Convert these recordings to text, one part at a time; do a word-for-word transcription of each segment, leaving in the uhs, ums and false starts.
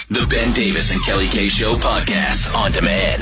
The Ben Davis and Kelly K Show podcast on demand.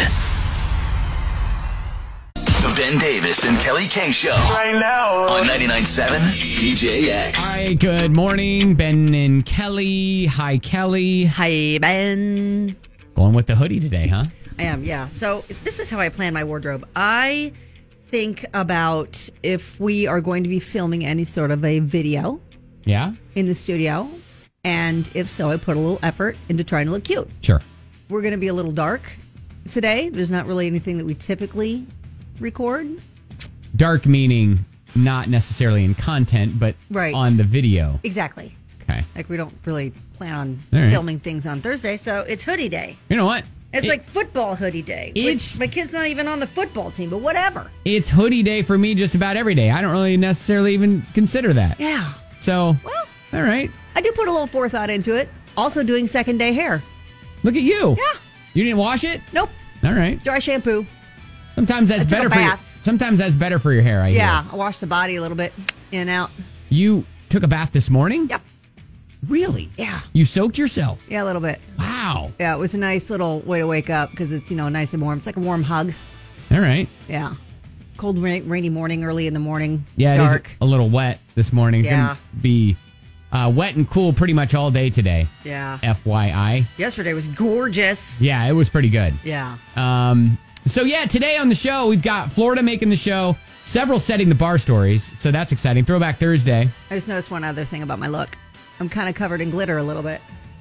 The Ben Davis and Kelly K Show right now on ninety-nine point seven D J X. Hi, good morning, Ben and Kelly. Hi, Kelly. Hi, Ben. Going with the hoodie today, huh? I am, yeah. So this is how I plan my wardrobe. I think about if we are going to be filming any sort of a video Yeah? in the studio. And if so, I put a little effort into trying to look cute. Sure. We're going to be a little dark today. There's not really anything that we typically record. Dark meaning not necessarily in content, but Right. on the video. Exactly. Okay. Like we don't really plan on All right. filming things on Thursday, so it's hoodie day. You know what? It's It- like football hoodie day. It's- Which my kid's not even on the football team, but whatever. It's hoodie day for me just about every day. I don't really necessarily even consider that. Yeah. So, Well, all right. I do put a little forethought into it. Also doing second day hair. Look at you. Yeah. You didn't wash it? Nope. All right. Dry shampoo. Sometimes that's I took better a for your, bath. Sometimes that's better for your hair, I Yeah. hear. I wash the body a little bit in and out. You took a bath this morning? Yep. Really? Yeah. You soaked yourself? Yeah, a little bit. Wow. Yeah, it was a nice little way to wake up because it's, you know, nice and warm. It's like a warm hug. All right. Yeah. Cold, rain, rainy morning, early in the morning. Yeah, Dark. it is a little wet this morning. It's Yeah. going to be uh, wet and cool pretty much all day today. Yeah. F Y I. Yesterday was gorgeous. Yeah, it was pretty good. Yeah. Um, so, yeah, today on the show, we've got Florida making the show, several setting the bar stories. So that's exciting. Throwback Thursday. I just noticed one other thing about my look. I'm kind of covered in glitter a little bit.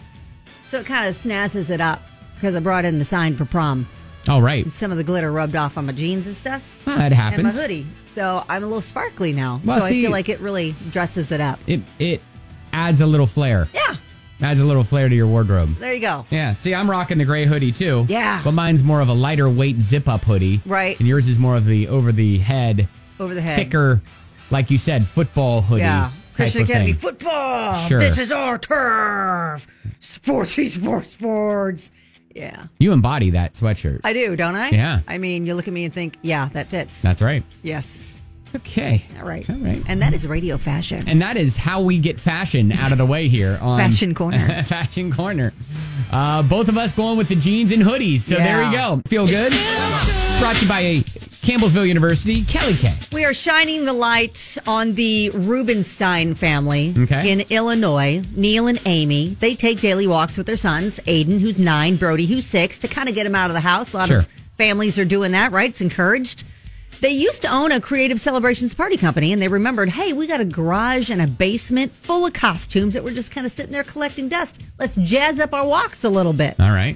So it kind of snazzes it up because I brought in the sign for prom. All right. And some of the glitter rubbed off on my jeans and stuff. Ah, that happens. And my hoodie. So I'm a little sparkly now. Well, so see- I feel like it really dresses it up. It, it adds a little flair. Yeah. Adds a little flair to your wardrobe. There you go. Yeah, see, I'm rocking the gray hoodie, too. Yeah. But mine's more of a lighter weight zip-up hoodie. Right. And yours is more of the over-the-head, Over the head. thicker, like you said, football hoodie. Yeah. type Christian of Academy thing. football. Sure. This is our turf. Sportsy sports sports. Yeah. You embody that sweatshirt. I do, don't I? Yeah. I mean, you look at me and think, yeah, that fits. That's right. Yes. Okay. All right. All right. And that is radio fashion. And that is how we get fashion out of the way here on Fashion Corner. Fashion Corner. Uh, both of us going with the jeans and hoodies. So Yeah. there we go. Feel good? Brought to you by Campbellsville University, Kelly K. We are shining the light on the Rubenstein family Okay. in Illinois. Neil and Amy, they take daily walks with their sons, Aiden, who's nine, Brody, who's six, to kind of get him out of the house. A lot Sure. of families are doing that, right? It's encouraged. They used to own a creative celebrations party company, and they remembered, hey, we got a garage and a basement full of costumes that we're just kind of sitting there collecting dust. Let's jazz up our walks a little bit. All right.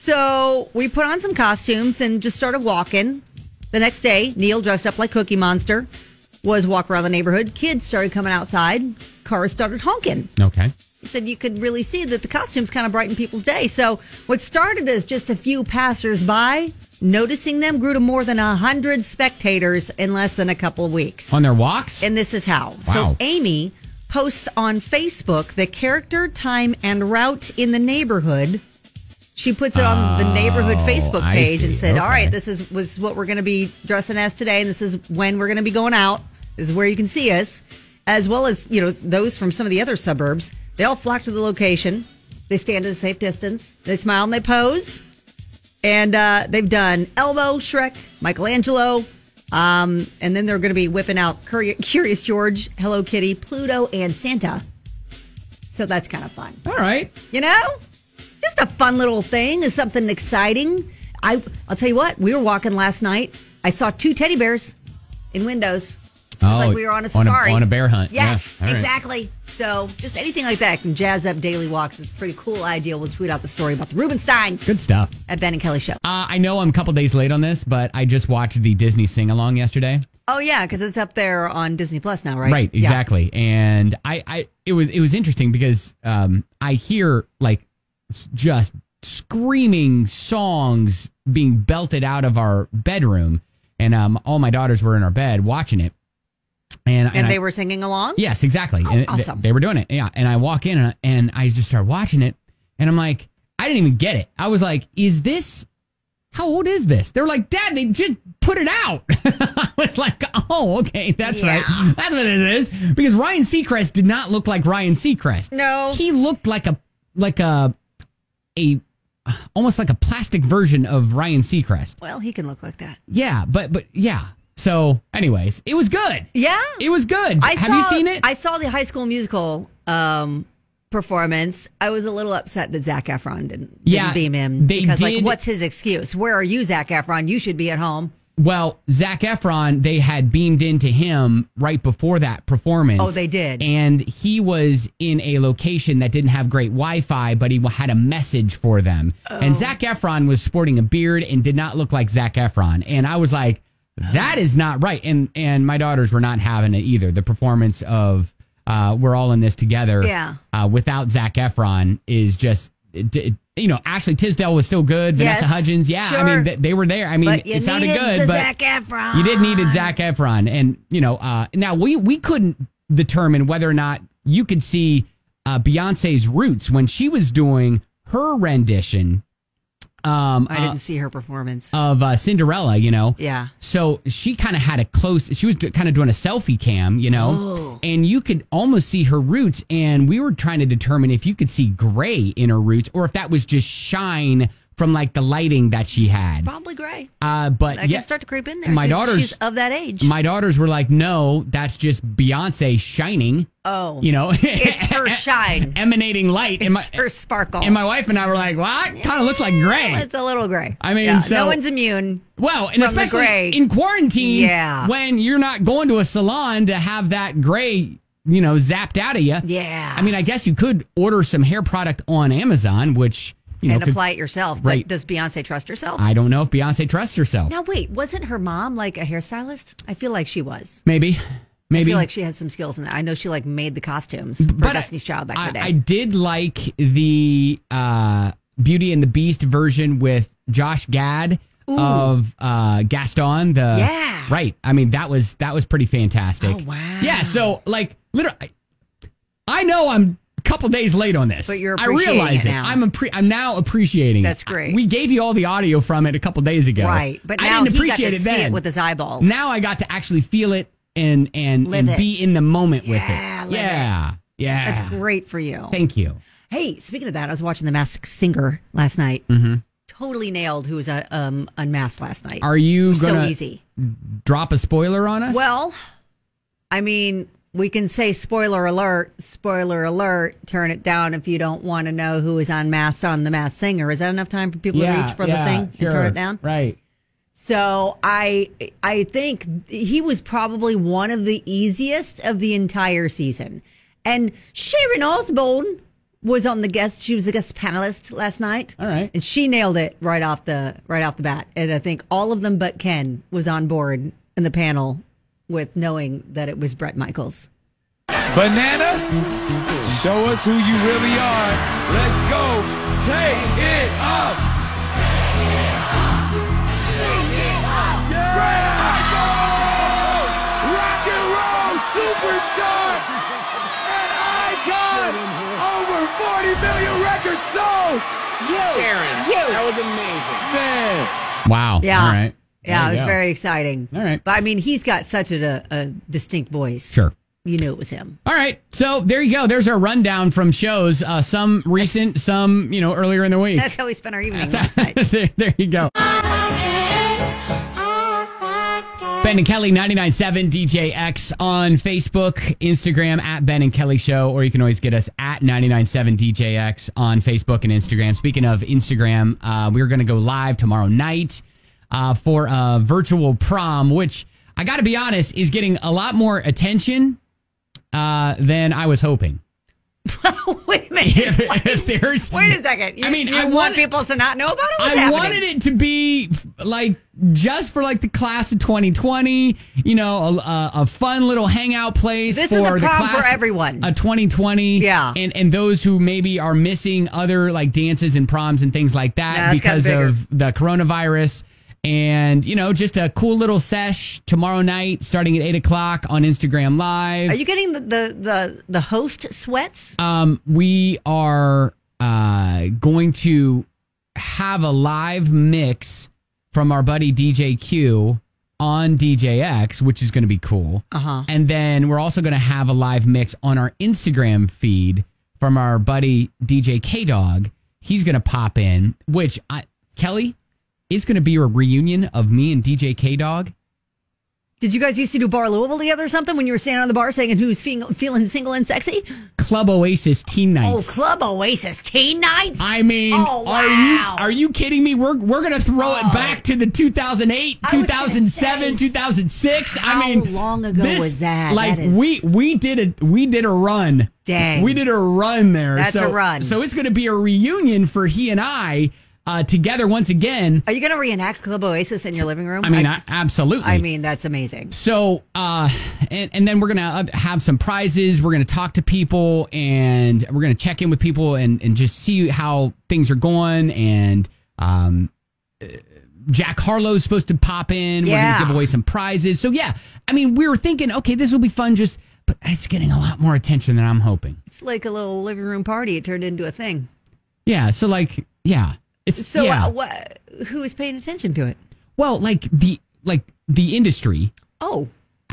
So we put on some costumes and just started walking. The next day, Neil, dressed up like Cookie Monster, was walking around the neighborhood. Kids started coming outside. Cars started honking. Okay. He said you could really see that the costumes kind of brighten people's day. So what started as just a few passersby, noticing them grew to more than one hundred spectators in less than a couple of weeks. On their walks? And this is how. Wow. So Amy posts on Facebook the character, time, and route in the neighborhood. She puts it on the neighborhood Oh, Facebook I page and see. said, all Okay. right, this is was what we're going to be dressing as today, and this is when we're going to be going out. This is where you can see us, as well as, you know, those from some of the other suburbs. They all flock to the location. They stand at a safe distance. They smile and they pose. And uh, they've done Elmo, Shrek, Michelangelo, um, and then they're going to be whipping out Curi- Curious George, Hello Kitty, Pluto, and Santa. So that's kind of fun. All right. You know? Just a fun little thing. Is something exciting. I, I'll tell you what, we were walking last night. I saw two teddy bears in windows. It's Oh, like we were on a on a- safari. on a bear hunt. Yes, Yeah. All right. exactly. So just anything like that can jazz up daily walks. It's a pretty cool idea. We'll tweet out the story about the Rubensteins Good stuff. at Ben and Kelly Show. Uh, I know I'm a couple days late on this, but I just watched the Disney sing-along yesterday. Oh, yeah, because it's up there on Disney Plus now, right? Right, Yeah. exactly. And I, I, it was, it was interesting because um, I hear like s- just screaming songs being belted out of our bedroom, and um, all my daughters were in our bed watching it, and And, they I, were singing along? yes, exactly. Oh, and th- awesome. they were doing it, yeah. And I walk in and I, and I just start watching it, and I'm like, I didn't even get it. I was like, is this? How old is this? They were like, Dad, they just put it out. I was like, oh, okay, that's Yeah. right. That's what it is. Because Ryan Seacrest did not look like Ryan Seacrest. No. He looked like a like a a almost like a plastic version of Ryan Seacrest. Well, he can look like that. Yeah, but but yeah. So, anyways, it was good. Yeah, it was good. I Have saw, you seen it? I saw the High School Musical um, performance. I was a little upset that Zac Efron didn't, didn't yeah, beam him they because, did, like, what's his excuse? Where are you, Zac Efron? You should be at home. Well, Zac Efron, they had beamed into him right before that performance. Oh, they did. And he was in a location that didn't have great Wi-Fi, but he had a message for them. Oh. And Zac Efron was sporting a beard and did not look like Zac Efron. And I was like, that is not right. And and my daughters were not having it either. The performance of uh, We're All in This Together yeah. uh, without Zac Efron is just... It, it, you know, Ashley Tisdale was still good. Yes, Vanessa Hudgens, yeah. sure. I mean, they, they were there. I mean, but you it sounded needed good, the but Zac Efron. you did needed Zac Efron, and you know, uh, now we we couldn't determine whether or not you could see uh, Beyonce's roots when she was doing her rendition. Um, I didn't uh, see her performance of uh, Cinderella. You know, yeah. So she kind of had a close. She was kind of doing a selfie cam, you know, oh. and you could almost see her roots. And we were trying to determine if you could see gray in her roots or if that was just shine from like the lighting that she had. It's probably gray. Uh, but I yeah, can start to creep in there. My she's, daughters, she's of that age. My daughters were like, "No, that's just Beyonce shining." Oh, you know, it's her shine, emanating light. It's and my, her sparkle. And my wife and I were like, "Well, that kind of looks like gray." It's a little gray. I mean, yeah, so no one's immune. Well, and from especially the gray. in quarantine, yeah. when you're not going to a salon to have that gray, you know, zapped out of you. Yeah. I mean, I guess you could order some hair product on Amazon, which. You know, and apply it yourself. But right. Does Beyonce trust herself? I don't know if Beyonce trusts herself. Now, wait, wasn't her mom like a hairstylist? I feel like she was. Maybe. Maybe. I feel like she has some skills in that. I know she like made the costumes for but Destiny's Child back I, in the day. I did like the uh, Beauty and the Beast version with Josh Gad Ooh. of uh, Gaston. The yeah. Right. I mean, that was that was pretty fantastic. Oh, wow. Yeah. So, like, literally, I know I'm couple days late on this. But you're I appreciating realize it it. now. I'm appre- I'm now appreciating That's it. great. We gave you all the audio from it a couple days ago. Right. But I now didn't he appreciate got to it see then. it with his eyeballs. Now I got to actually feel it and and, Live and it. be in the moment with Yeah, it. live Yeah. it. Yeah. That's great for you. Thank you. Hey, speaking of that, I was watching The Masked Singer last night. Mm-hmm. Totally nailed who was uh, um, unmasked last night. Are you so going easy. to drop a spoiler on us? Well, I mean, we can say spoiler alert, spoiler alert, turn it down if you don't want to know who is unmasked on The Masked Singer. Is that enough time for people yeah, to reach for yeah, the thing sure. and turn it down? Right. So I I think he was probably one of the easiest of the entire season. And Sharon Osbourne was on the guest. She was the guest panelist last night. All right. And she nailed it right off the right off the bat. And I think all of them but Ken was on board in the panel with knowing that it was Bret Michaels. Banana, show us who you really are. Let's go. Take it up. Bret Michaels, rock and roll superstar, an icon, over forty million records sold. Sharon, that was amazing. Man. Wow. Yeah. All right. Yeah, There it you was go. very exciting. All right. But I mean, he's got such a, a distinct voice. Sure. You knew it was him. All right. So there you go. There's our rundown from shows. Uh, some recent, some, you know, earlier in the week. That's how we spent our evening last night. there, there you go. Ben and Kelly, ninety-nine point seven D J X on Facebook, Instagram at Ben and Kelly Show, or you can always get us at ninety-nine point seven D J X on Facebook and Instagram. Speaking of Instagram, uh, we're going to go live tomorrow night uh, for a virtual prom, which I got to be honest is getting a lot more attention uh, than I was hoping. Wait a minute. If, if there's, Wait a second. You, I mean, you I want, want- people to not know about it? What's I happening? wanted it to be like just for like the class of twenty twenty, you know, a, a, a fun little hangout place. This for is a the prom for class everyone. A twenty twenty, Yeah. and and those who maybe are missing other like dances and proms and things like that Nah, it's gotten because bigger. of the coronavirus. And, you know, just a cool little sesh tomorrow night starting at eight o'clock on Instagram Live. Are you getting the, the, the, the host sweats? Um, we are uh, going to have a live mix from our buddy D J Q on D J X, which is going to be cool. Uh-huh. And then we're also going to have a live mix on our Instagram feed from our buddy D J K-Dog. he's going to pop in, which I, Kelly is going to be a reunion of me and D J K-Dog. Did you guys used to do Bar Louisville together or something when you were standing on the bar saying who's feeling, feeling single and sexy? Club Oasis Teen Nights. Oh, Club Oasis Teen Nights? I mean, oh, wow. are you are you kidding me? We're we're going to throw oh. it back to the two thousand eight, two thousand seven, two thousand six. How I mean, long ago this, was that? Like that is... we we did a we did a run. Dang. We did a run there. That's so, a run. So it's going to be a reunion for he and I. Uh, together once again. Are you going to reenact Club Oasis in your living room? I mean, I, I, absolutely. I mean, that's amazing. So, uh, and, and then we're going to have some prizes. We're going to talk to people and we're going to check in with people and, and just see how things are going. And um, Jack Harlow's supposed to pop in. Yeah. We're going to give away some prizes. So, yeah, I mean, we were thinking, okay, this will be fun, just, but it's getting a lot more attention than I'm hoping. It's like a little living room party. It turned into a thing. Yeah. So, like, yeah. It's, so yeah. uh, what, who is paying attention to it? Well, like the like the industry. Oh,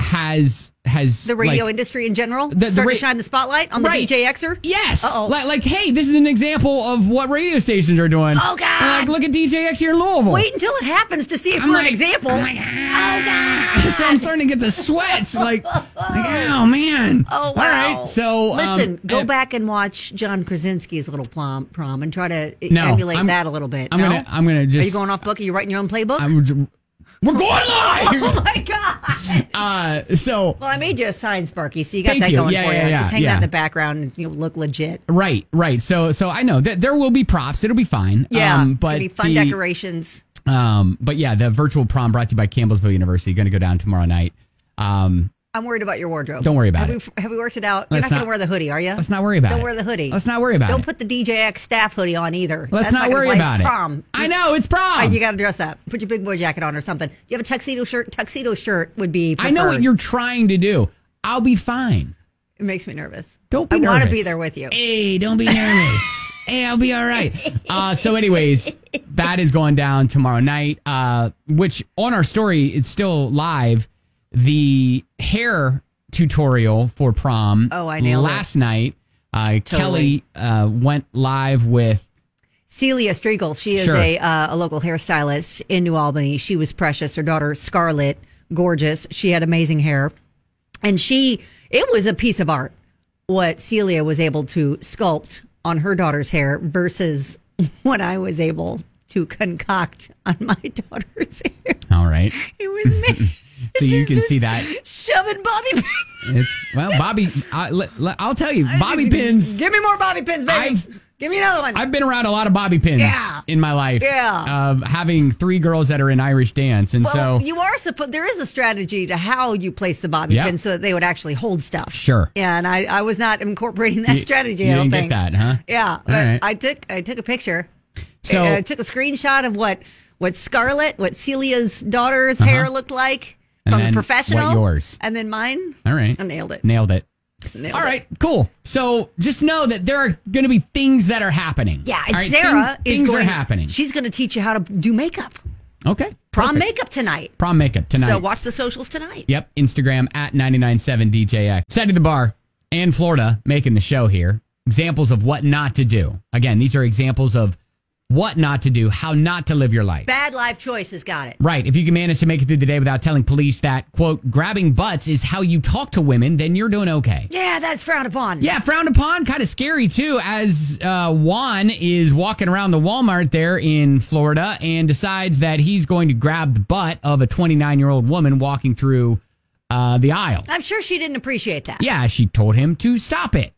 has has the radio like, industry in general the, the starting ra- to shine the spotlight on the right. D J Xer? Yes. Uh-oh. Like, like, hey, this is an example of what radio stations are doing. Oh God! Like, look at D J X here in Louisville. Wait until it happens to see if I'm we're like, an example. I'm like, oh God! So I'm starting to get the sweats. Like, like oh man. Oh wow! All right. So listen, um, go uh, back and watch John Krasinski's little prom, prom and try to no, emulate I'm, that a little bit. I'm no? gonna. I'm gonna just. Are you going off book? Are you writing your own playbook? I'm, we're going live. Oh my God! Uh, so well, I made you a sign, Sparky, so you got thank that you. going yeah, for yeah, you. Yeah, Just hang yeah. that in the background and you know, look legit. Right, right. So, so I know that there will be props. It'll be fine. Yeah, um, it's but gonna be fun the, decorations. Um, but yeah, the virtual prom brought to you by Campbellsville University. Going to go down tomorrow night. Um, I'm worried about your wardrobe. Don't worry about have it. We, have we worked it out? Let's You're not, not- going to wear the hoodie, are you? let's not worry about Don't it. wear the hoodie. Let's not worry about Don't it. put the D J X staff hoodie on either. Let's That's not gonna worry play about it. Prom. I know it's prom. Uh, you got to dress up. Put your big boy jacket on or something. Do you have a tuxedo shirt? Tuxedo shirt would be preferred. I know what you're trying to do. I'll be fine. It makes me nervous. Don't be I nervous. want to be there with you. Hey, don't be nervous. Hey, I'll be all right. Uh, so, anyways, that is going down tomorrow night. Uh, which on our story, it's still live. The hair tutorial for prom. Oh, I nailed last it. night. Uh, Totally. Kelly uh, went live with. Celia Striegel. She is Sure. a uh, a local hairstylist in New Albany. She was precious. Her daughter Scarlett, gorgeous. She had amazing hair, and she it was a piece of art what Celia was able to sculpt on her daughter's hair versus what I was able to concoct on my daughter's hair. All right. It was me. So you can see that. Shoving bobby pins. It's well, Bobby. I, let, let- I'll tell you, bobby pins. Give me more bobby pins, baby. I've- Give me another one. I've been around a lot of bobby pins Yeah. in my life. Yeah. Um, having three girls that are in Irish dance, and well, so you are supposed. There is a strategy to how you place the bobby Yep. pins so that they would actually hold stuff. Sure. And I, I was not incorporating that You- strategy. you I don't didn't think get that, huh? Yeah. but right. I took I took a picture. So- I, I took a screenshot of what what Scarlett, what Celia's daughter's hair looked like And from then the professional. what yours? And then mine. all right, I nailed it. nailed it. Nailed All it. right, cool. So just know that there are going to be things that are happening. Yeah, All and right, Sarah thing- is things going. are happening. She's going to teach you how to do makeup. Okay, Prom perfect. makeup tonight. Prom makeup tonight. So watch the socials tonight. Yep, Instagram at ninety-nine point seven D J X. Side of the bar and Florida making the show here. Examples of what not to do. Again, these are examples of what not to do, how not to live your life. Bad life choices. Got it. Right. If you can manage to make it through the day without telling police that, quote, grabbing butts is how you talk to women, then you're doing okay. Yeah, that's frowned upon. Yeah, frowned upon, kind of scary too, as uh, Juan is walking around the Walmart there in Florida and decides that he's going to grab the butt of a twenty-nine-year-old woman walking through uh, the aisle. I'm sure she didn't appreciate that. Yeah, she told him to stop it.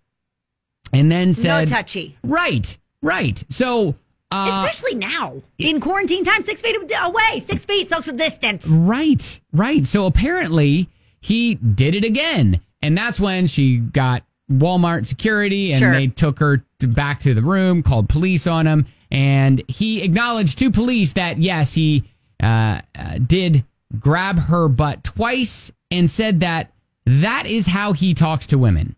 And then said... No touchy. Right, right. So... Uh, Especially now. In quarantine time, six feet away, six feet social distance. Right, right. So apparently he did it again. And that's when she got Walmart security and Sure. they took her to back to the room, called police on him. And he acknowledged to police that, yes, he uh, uh, did grab her butt twice and said that that is how he talks to women.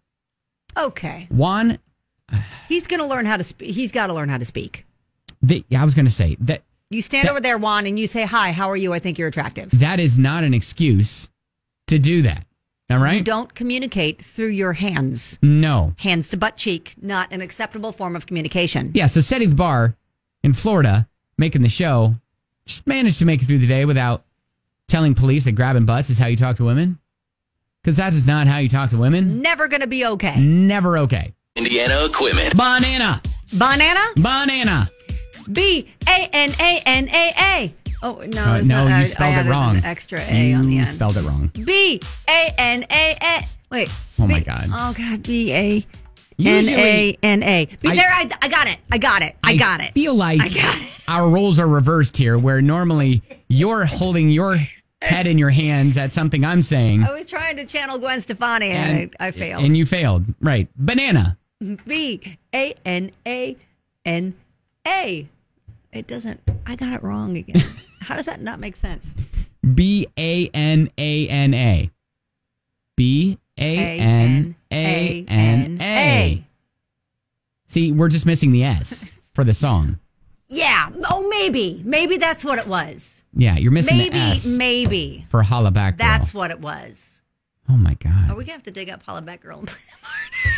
Okay. Juan, He's going to learn how to speak. He's got to learn how to speak. the, I was going to say that You stand That- over there, Juan, and you say, hi, how are you? I think you're attractive. that is not an excuse to do that. All right? You don't communicate through your hands. No. Hands to butt cheek, not an acceptable form of communication. Yeah, so setting the bar in Florida, making the show, just managed to make it through the day without telling police that grabbing butts is how you talk to women. Because that is not how you talk to women. Never going to be okay. Never okay. Indiana equipment. Banana. Banana? Banana. B A N A N A A. Oh, no. Uh, it's no, not, you I, spelled I it wrong. An extra A you on the end. spelled it wrong. B A N A A. Wait. Oh, B- my God. Oh, God. B A N Usually- A N A. B- I- There, I, I got it. I got it. I got it. I feel like I got it. our roles are reversed here, where normally you're holding your head in your hands at something I'm saying. I was trying to channel Gwen Stefani, and, and I, I failed. And you failed. Right. Banana. B A N A N A. It doesn't. I got it wrong again. How does that not make sense? B A N A N A. B A N A N A. See, we're just missing the S for the song. Yeah. Oh, maybe. Maybe that's what it was. Yeah, you're missing Maybe, the S maybe. for Holla Back Girl. That's what it was. Oh, my God. Are we going to have to dig up Holla Back Girl and play that part?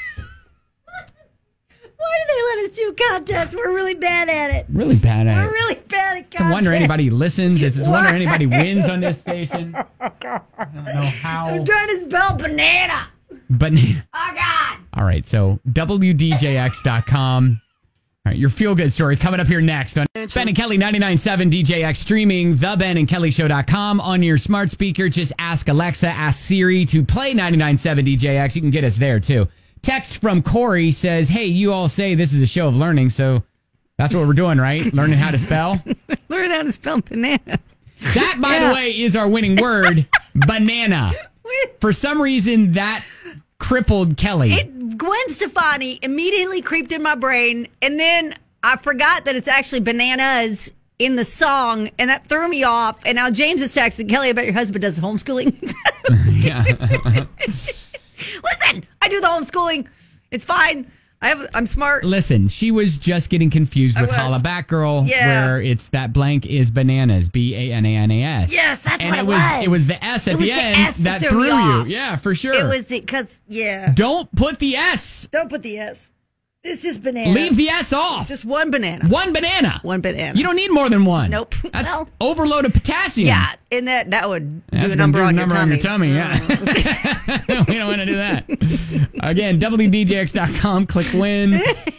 Why do they let us do contests? We're really bad at it. Really bad at We're it. really bad at It's a wonder contests. anybody listens. It's a What? wonder anybody wins on this station. I don't know how. I'm trying to spell banana. Banana. Oh, God. All right, so W D J X dot com. All right, your feel-good story coming up here next on Ben and Kelly ninety-nine point seven D J X, streaming the Ben and Kelly Show dot com on your smart speaker. Just ask Alexa, ask Siri to play ninety-nine point seven D J X. You can get us there, too. Text from Corey says, hey, you all say this is a show of learning, so that's what we're doing, right? Learning how to spell? Learn how to spell banana. That, by Yeah. the way, is our winning word, banana. For some reason, that crippled Kelly. It, Gwen Stefani immediately creeped in my brain, and then I forgot that it's actually bananas in the song, and that threw me off. And now James is texting Kelly about your husband does homeschooling. Yeah. Listen, I do the homeschooling. It's fine. I have. I'm smart. Listen, she was just getting confused I with was. Holla Back Girl, Yeah. where it's that blank is bananas, B A N A N A S. Yes, that's and what it it was. was. It was the S at It was the the end S that that threw threw you. me off. Yeah, for sure. It was because yeah. Don't put the S. Don't put the S. It's just banana. Leave the S off. Just one banana. One banana. One banana. You don't need more than one. Nope. That's Well- overload of potassium. Yeah, and that that would That's do a gonna number, do a on, number your on your tummy. tummy. Yeah. We don't want to do that. Again, W D J X dot com. Click win.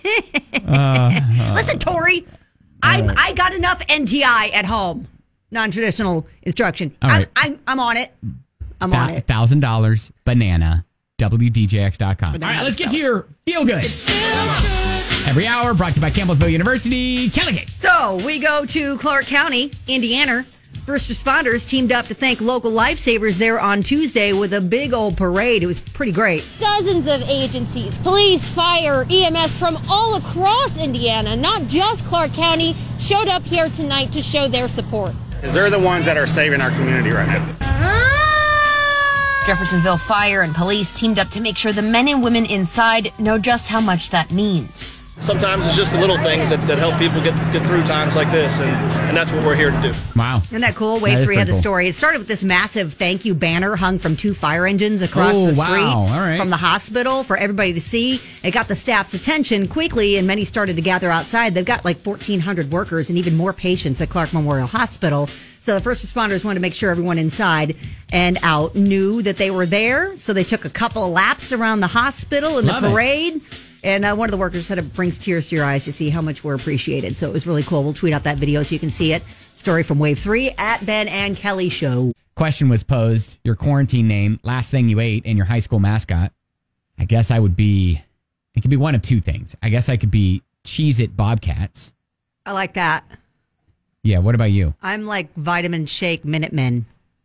Listen, Tori, I I got enough N T I at home. Non-traditional instruction. All right. I'm, I'm I'm on it. I'm on it. Thousand dollars banana. W D J X dot com. All Banana right, let's get to spell. your feel good. Every hour brought to you by Campbellsville University. Kelligate. So we go to Clark County, Indiana. First responders teamed up to thank local lifesavers there on Tuesday with a big old parade. It was pretty great. Dozens of agencies, police, fire, E M S from all across Indiana, not just Clark County, showed up here tonight to show their support. Because they're the ones that are saving our community right now. Jeffersonville Fire and police teamed up to make sure the men and women inside know just how much that means. Sometimes it's just the little things that, that help people get get through times like this, and, and that's what we're here to do. Wow. Isn't that cool? That Wave is three had pretty the cool. story. It started with this massive thank you banner hung from two fire engines across Oh, the wow. street All right. from the hospital for everybody to see. It got the staff's attention quickly, and many started to gather outside. They've got like fourteen hundred workers and even more patients at Clark Memorial Hospital. So the first responders wanted to make sure everyone inside and out knew that they were there. So they took a couple of laps around the hospital in Love the it. parade. And uh, one of the workers said it brings tears to your eyes to see how much we're appreciated. So it was really cool. We'll tweet out that video so you can see it. Story from Wave three at Ben and Kelly Show. Question was posed, your quarantine name, last thing you ate, and your high school mascot. I guess I would be, it could be one of two things. I guess I could be Cheez-It Bobcats. I like that. Yeah, what about you? I'm like Vitamin Shake Minutemen.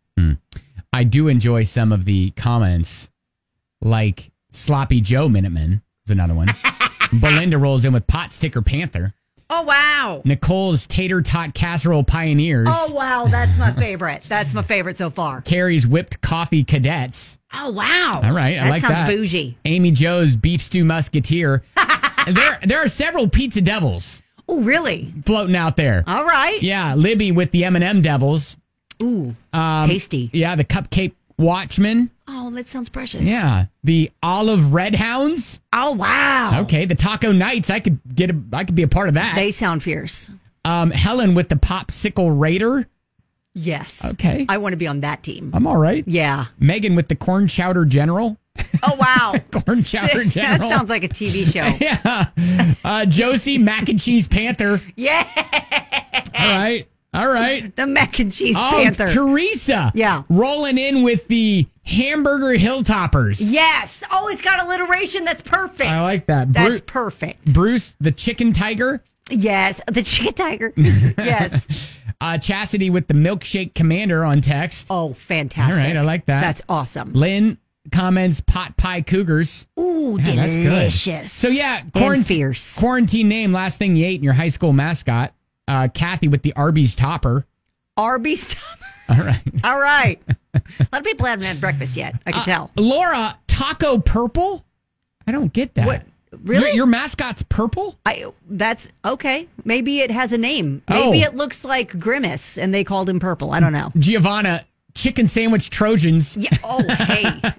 I do enjoy some of the comments, like Sloppy Joe Minuteman is another one. Belinda rolls in with Pot Sticker Panther. Oh, wow. Nicole's Tater Tot Casserole Pioneers. Oh, wow. That's my favorite. That's my favorite so far. Carrie's Whipped Coffee Cadets. Oh, wow. All right, I that like sounds that. bougie. Amy Joe's Beef Stew Musketeer. And there, there are several Pizza Devils Oh, really? floating out there. All right. Yeah, Libby with the M and M Devils. Ooh, Um, tasty. Yeah, the Cupcake Watchmen. Oh, that sounds precious. Yeah. The Olive Red Hounds. Oh, wow. Okay. The Taco Knights. I could get a, I could be a part of that. They sound fierce. Um, Helen with the Popsicle Raider. Yes. Okay. I want to be on that team. I'm all right. Yeah. Megan with the Corn Chowder General. Oh, wow. Corn Chowder General. That sounds like a T V show. Yeah. Uh, Josie Mac and Cheese Panther. Yeah. All right. All right. The Mac and Cheese Oh, Panther. Teresa. Yeah. Rolling in with the Hamburger Hilltoppers. Yes. Oh, it's got alliteration. That's perfect. I like that. That's Bru- perfect. Bruce, the Chicken Tiger. Yes. The Chicken Tiger. Yes. Uh, Chastity with the Milkshake Commander on text. Oh, fantastic. All right. I like that. That's awesome. Lynn comments Pot Pie Cougars. Ooh, Yeah, that's good. delicious. So, yeah. And Quarant- fierce. Quarantine name, last thing you ate in your high school mascot. Uh, Kathy with the Arby's Topper. Arby's. All right. All right. A lot of people haven't had breakfast yet. I can Uh, tell. Laura, Taco Purple? I don't get that. What? Really? Your, your mascot's purple? I, that's okay. Maybe it has a name. Maybe Oh. it looks like Grimace and they called him purple. I don't know. Giovanna, Chicken Sandwich Trojans. Yeah. Oh, hey.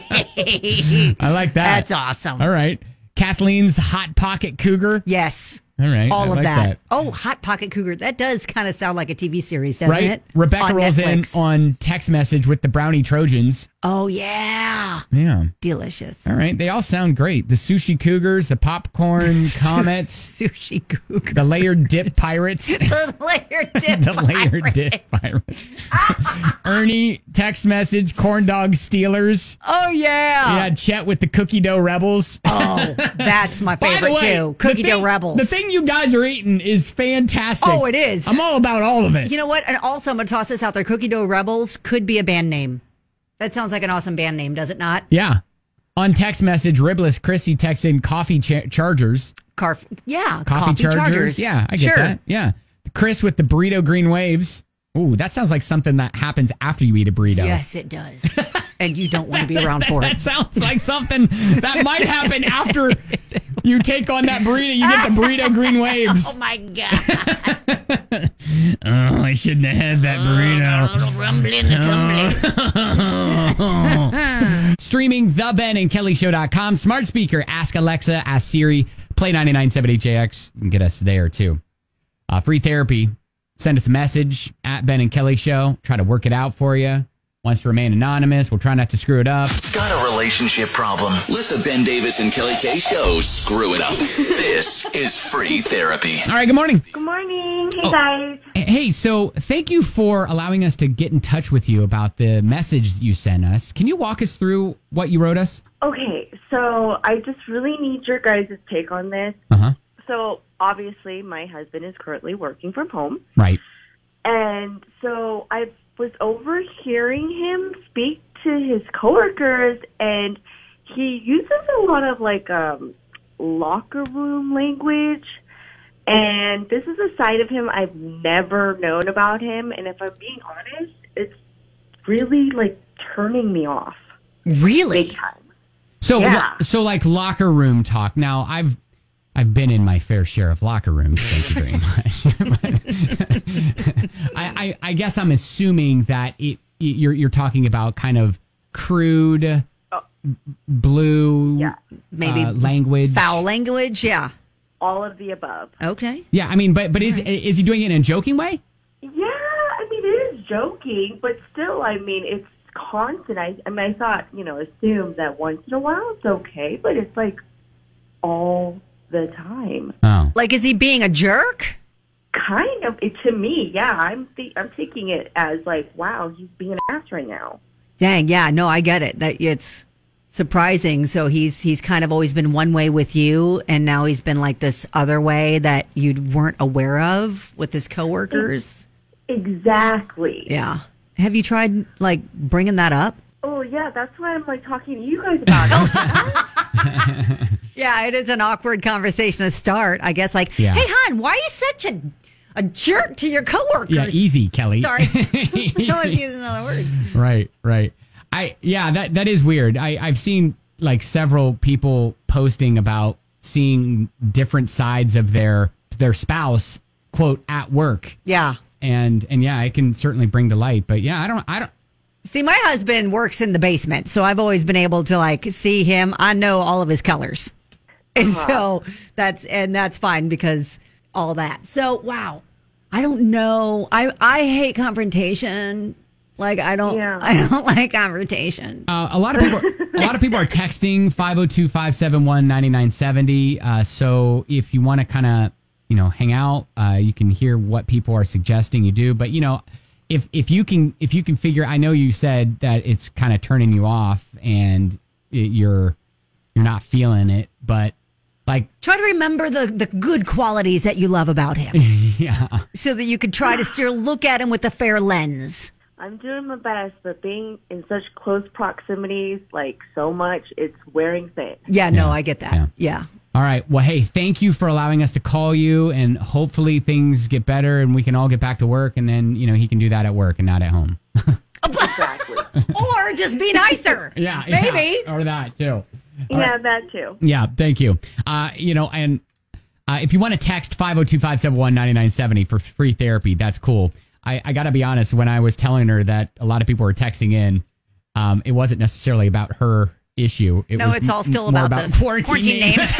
Hey. I like that. That's awesome. All right. Kathleen's Hot Pocket Cougar. Yes. All right. All I of like that. Oh, Hot Pocket Cougar. That does kind of sound like a T V series, doesn't Right? it? Rebecca On rolls Netflix. in on text message with the Brownie Trojans. Oh, yeah. Yeah. Delicious. All right. They all sound great. The Sushi Cougars, the Popcorn Comets, Sushi Cougar. the Layered Dip Pirates. The layered dip. The Layered Dip Pirates. Ernie, text message, Corn Dog Stealers. Oh, yeah. Yeah, Chet with the Cookie Dough Rebels. Oh, that's my By the favorite, way, too. Cookie the Dough thing- Rebels. The thing you guys are eating is fantastic. Oh, it is. I'm all about all of it. You know what? And also, I'm going to toss this out there. Cookie Dough Rebels could be a band name. That sounds like an awesome band name, does it not? Yeah. On text message, Ribless Chrissy texts in coffee cha- chargers. Carf- yeah, Coffee, chargers. Yeah, I get sure. that. Yeah. Chris with the burrito green waves. Ooh, that sounds like something that happens after you eat a burrito. Yes, it does. And you don't want to be around for That it. sounds like something that might happen after you take on that burrito. You get the burrito green waves. Oh, my God. Oh, I shouldn't have had that burrito. little rumbling and tumbling. Streaming the Ben and Kelly Show dot com. Smart speaker. Ask Alexa. Ask Siri. Play ninety-nine point seven H A X. You can get us there, too. Uh, free therapy. Send us a message at Ben and Kelly Show. Try to work it out for you. Wants to remain anonymous. We'll try not to screw it up. Got a relationship problem? Let the Ben Davis and Kelly K Show screw it up. This is free therapy. All right, good morning. Good morning. Hey, Oh. guys. Hey, so thank you for allowing us to get in touch with you about the message you sent us. Can you walk us through what you wrote us? Okay, so I just really need your guys' take on this. Uh-huh. So, obviously, my husband is currently working from home. Right. And so I was overhearing him speak to his coworkers, and he uses a lot of, like, um, locker room language. And this is a side of him I've never known about him. And if I'm being honest, it's really, like, turning me off. Really? Big time. So, Yeah. so like locker room talk. Now, I've I've been in my fair share of locker rooms. Thank you very much. I, I, I guess I'm assuming that it you're you're talking about kind of crude, blue, Yeah. Maybe uh, language, foul language? Yeah. All of the above. Okay. Yeah, I mean, but but is is he doing it in a joking way? Yeah, I mean, it is joking, but still, I mean, it's constant. I, I mean, I thought, you know, assume that once in a while it's okay, but it's like all the time. Oh, Like, is he being a jerk? Kind of, it, to me, yeah. I'm th- I'm taking it as like, wow, he's being an ass right now. Dang, yeah, no, I get it. That it's surprising. So he's he's kind of always been one way with you, and now he's been like this other way that you weren't aware of with his coworkers. Exactly. Yeah. Have you tried like bringing that up? Oh, yeah, that's why I'm like talking to you guys about it. Yeah, it is an awkward conversation to start. I guess like, Yeah. hey, hon, why are you such a a jerk to your coworkers? yeah, easy, Kelly. Sorry, someone's using another word. Right, right. I yeah, that that is weird. I I've seen like several people posting about seeing different sides of their their spouse, quote, at work. Yeah. And and yeah, I can certainly bring to light, but yeah, I don't I don't See, my husband works in the basement, so I've always been able to like see him. I know all of his colors. And so that's and that's fine because all that. So, wow. I don't know. I I hate confrontation. Like I don't Yeah. I don't like confrontation. Uh, a lot of people, a lot of people are texting five oh two, five seven one, nine nine seven oh. Uh, so if you want to kind of, you know, hang out, uh, you can hear what people are suggesting you do. But you know, if if you can if you can figure, I know you said that it's kind of turning you off and it, you're you're not feeling it, but like Try to remember the the good qualities that you love about him, yeah, so that you could try to still look at him with a fair lens. I'm doing my best, but being in such close proximities, like so much, it's wearing thin. Yeah, no, Yeah. I get that. Yeah. Yeah. All right. Well, hey, thank you for allowing us to call you, and hopefully things get better and we can all get back to work, and then you know he can do that at work and not at home. Exactly. Or just be nicer. Yeah, Maybe. yeah, or that too. All yeah, right. that too. Yeah, thank you. Uh, you know, and uh, if you want to text five oh two, five seven one, nine nine seven oh for free therapy, that's cool. I, I got to be honest, when I was telling her that a lot of people were texting in, um, it wasn't necessarily about her issue. It No, was it's all m- still more about, about the quarantine, quarantine names. names.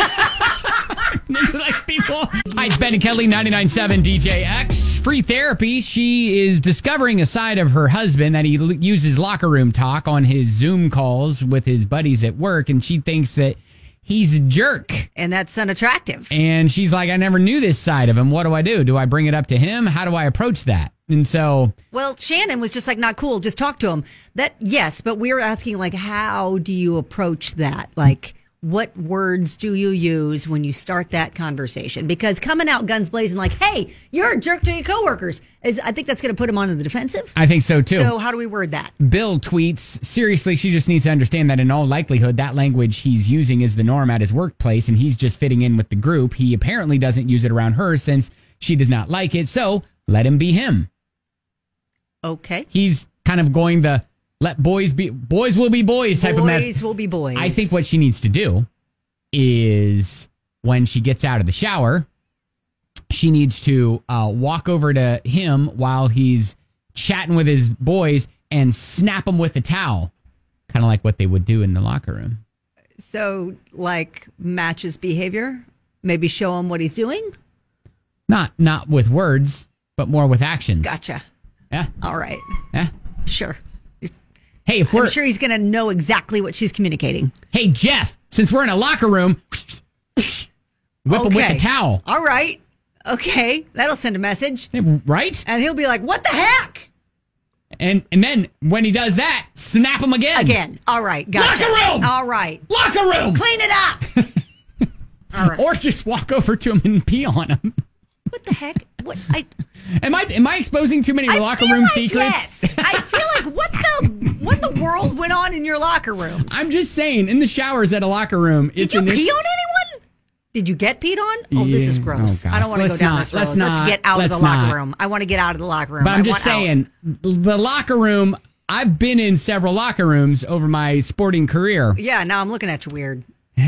Names like people. Hi, it's Ben and Kelly, ninety-nine point seven D J X. Free therapy. She is discovering a side of her husband that he l- uses locker room talk on his Zoom calls with his buddies at work, and she thinks that he's a jerk. And that's unattractive. And she's like, I never knew this side of him. What do I do? Do I bring it up to him? How do I approach that? And so, Well, Shannon was just like, not cool. Just talk to him. That, yes, but we were asking, like, how do you approach that? Like, what words do you use when you start that conversation? Because coming out guns blazing, like, hey, you're a jerk to your coworkers, is I think that's going to put him on the defensive. I think so too. So, how do we word that? Bill tweets, seriously, she just needs to understand that in all likelihood, that language he's using is the norm at his workplace, and he's just fitting in with the group. He apparently doesn't use it around her since she does not like it, so let him be him. Okay. He's kind of going the let boys be boys will be boys type of method. Boys will be boys. I think what she needs to do is when she gets out of the shower, she needs to uh, walk over to him while he's chatting with his boys and snap him with a towel, kind of like what they would do in the locker room. So, like, match his behavior? Maybe show him what he's doing? Not not with words, but more with actions. Gotcha. Yeah. All right. Yeah. Sure. Hey, if we're I'm sure he's going to know exactly what she's communicating. Hey, Jeff, since we're in a locker room, whip him with the towel. All right. Okay. That'll send a message. Right? And he'll be like, what the heck? And and then when he does that, snap him again. Again. All right. Gotcha. Locker room! All right. Locker room! Clean it up. All right. Or just walk over to him and pee on him. What the heck? What? I, am I am I exposing too many I locker feel room like secrets? Yes. I feel like what the what in the world went on in your locker rooms? I'm just saying, in the showers at a locker room, Did it's you an pee on anyone? Did you get peed on? Oh, this is Yeah. gross. Oh, I don't gosh. want to go Let's down not- this road. let's Let's, not- get out of the let's locker not. room. I want to get out of the locker room. But I'm I just want out. saying, the locker room. I've been in several locker rooms over my sporting career. Yeah, now I'm looking at you weird.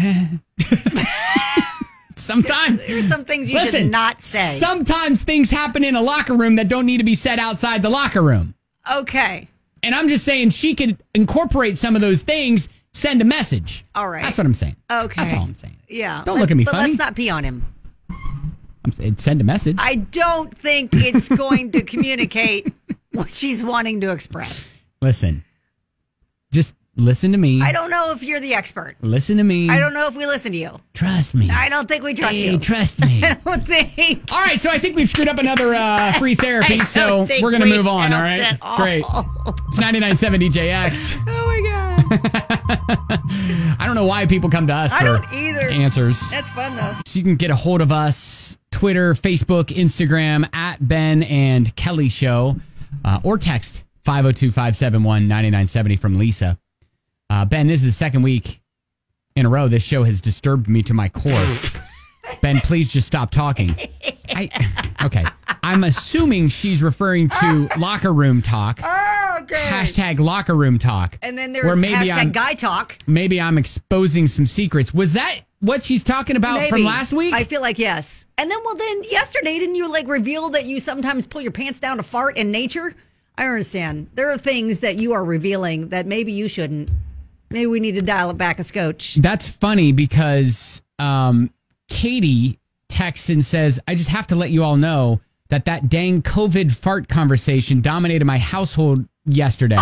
Sometimes There's some things you Listen, should not say. Sometimes things happen in a locker room that don't need to be said outside the locker room. Okay. And I'm just saying she could incorporate some of those things, send a message. All right. That's what I'm saying. Okay. That's all I'm saying. Yeah. Don't Let- look at me but funny. let's not pee on him. I'm saying send a message. I don't think it's going to communicate what she's wanting to express. Listen. Just listen to me. I don't know if you're the expert. Listen to me. I don't know if we listen to you. Trust me. I don't think we trust Hey, you. trust me. I don't think. All right, so I think we've screwed up another uh, free therapy, I so don't think we're going to we move on, all helped right? at all. Great. It's ninety-nine point seven D J X. Oh my God. I don't know why people come to us I for don't either. answers. That's fun though. So you can get a hold of us, Twitter, Facebook, Instagram, at Ben and Kelly Show, uh, or text five oh two, five seven one, nine nine seven oh from Lisa. Uh, Ben, this is the second week in a row this show has disturbed me to my core. Ben, please just stop talking. I, okay. I'm assuming she's referring to locker room talk. Oh, okay. Hashtag locker room talk. And then there's where maybe hashtag I'm, guy talk. Maybe I'm exposing some secrets. Was that what she's talking about Maybe. from last week? I feel like yes. And then, well, then yesterday, didn't you like reveal that you sometimes pull your pants down to fart in nature? I understand. There are things that you are revealing that maybe you shouldn't. Maybe we need to dial it back a scotch. That's funny because um, Katie texts and says, I just have to let you all know that that dang COVID fart conversation dominated my household yesterday.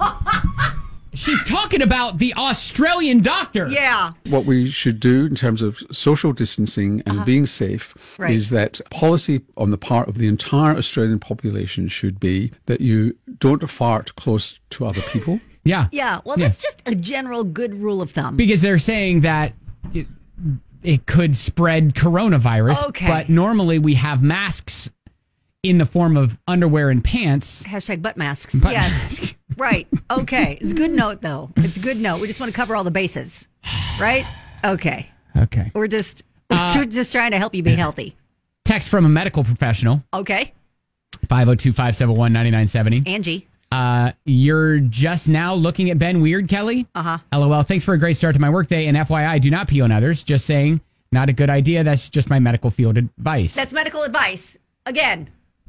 She's talking about the Australian doctor. Yeah. What we should do in terms of social distancing and Uh-huh. being safe Right. is that policy on the part of the entire Australian population should be that you don't fart close to other people. Yeah. Yeah. Well, Yeah. that's just a general good rule of thumb. Because they're saying that it, it could spread coronavirus. Okay. But normally we have masks in the form of underwear and pants. Hashtag butt masks. Butt yes. mask. Right. Okay. It's a good note, though. It's a good note. We just want to cover all the bases. Right? Okay. Okay. We're just Uh, we're just trying to help you be healthy. Text from a medical professional. Okay. five oh two, five seven one, nine nine seven oh. Angie. Uh, you're just now looking at Ben Weird, Kelly? Uh-huh. LOL. Thanks for a great start to my workday. And F Y I, do not pee on others. Just saying, not a good idea. That's just my medical field advice. That's medical advice. Again.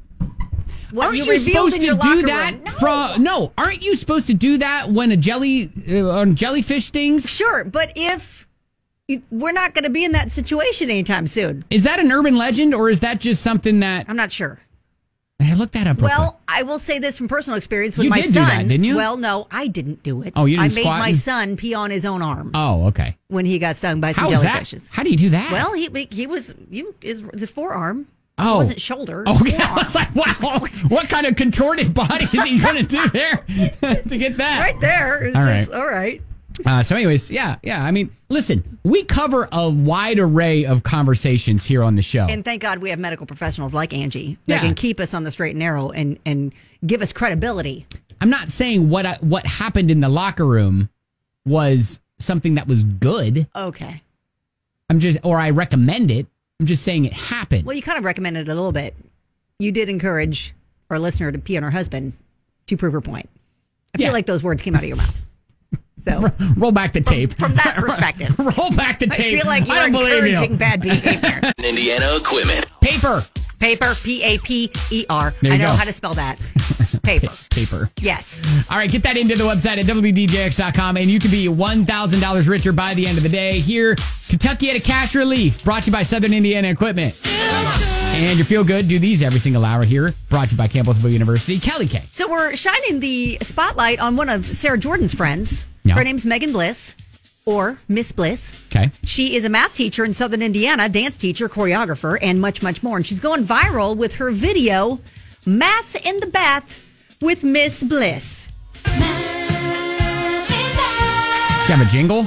What Aren't you, revealed supposed in to your do locker that room. No. from? No, aren't you supposed to do that when a jelly uh, on jellyfish stings? Sure, but if you, we're not going to be in that situation anytime soon. Is that an urban legend or is that just something that? I'm not sure. I looked that up. Real Well, quick. I will say this from personal experience with You my did do son. that, didn't you? Well, no, I didn't do it. Oh, you didn't I made squat my and- son pee on his own arm Oh, okay. when he got stung by some How is that? jellyfishes. How do you do that? Well, he he was you is the forearm. Oh. It wasn't shoulder. Oh, okay. I Forearm. was like, wow, what kind of contorted body is he going to do there to get that? Right there. It's All just, right. All right. Uh, so, anyways, yeah, yeah. I mean, listen, we cover a wide array of conversations here on the show. And thank God we have medical professionals like Angie that Yeah. can keep us on the straight and narrow and, and give us credibility. I'm not saying what I, what happened in the locker room was something that was good. Okay. I'm just, or I recommend it. I'm just saying it happened. Well, you kind of recommended it a little bit. You did encourage our listener to pee on her husband to prove her point. I feel Yeah. like those words came out of your mouth. So Roll back the tape. from that perspective, Roll back the I tape. feel like I you're don't believe you. encouraging bad behavior. Indiana Equipment. Paper. Paper, P A P E R. There I you know go. how to spell that. Paper. Paper. Yes. All right, get that into the website at W D J X dot com, and you can be one thousand dollars richer by the end of the day. Here, Kentucky at a Cash Relief, brought to you by Southern Indiana Equipment. And your Feel Good, do these every single hour here, brought to you by Campbellsville University. Kelly K. So we're shining the spotlight on one of Sarah Jordan's friends. Yeah. Her name's Megan Bliss, or Miss Bliss. Okay. She is a math teacher in Southern Indiana, dance teacher, choreographer, and much, much more. And she's going viral with her video, Math in the Bath with Miss Bliss. Does she have a jingle?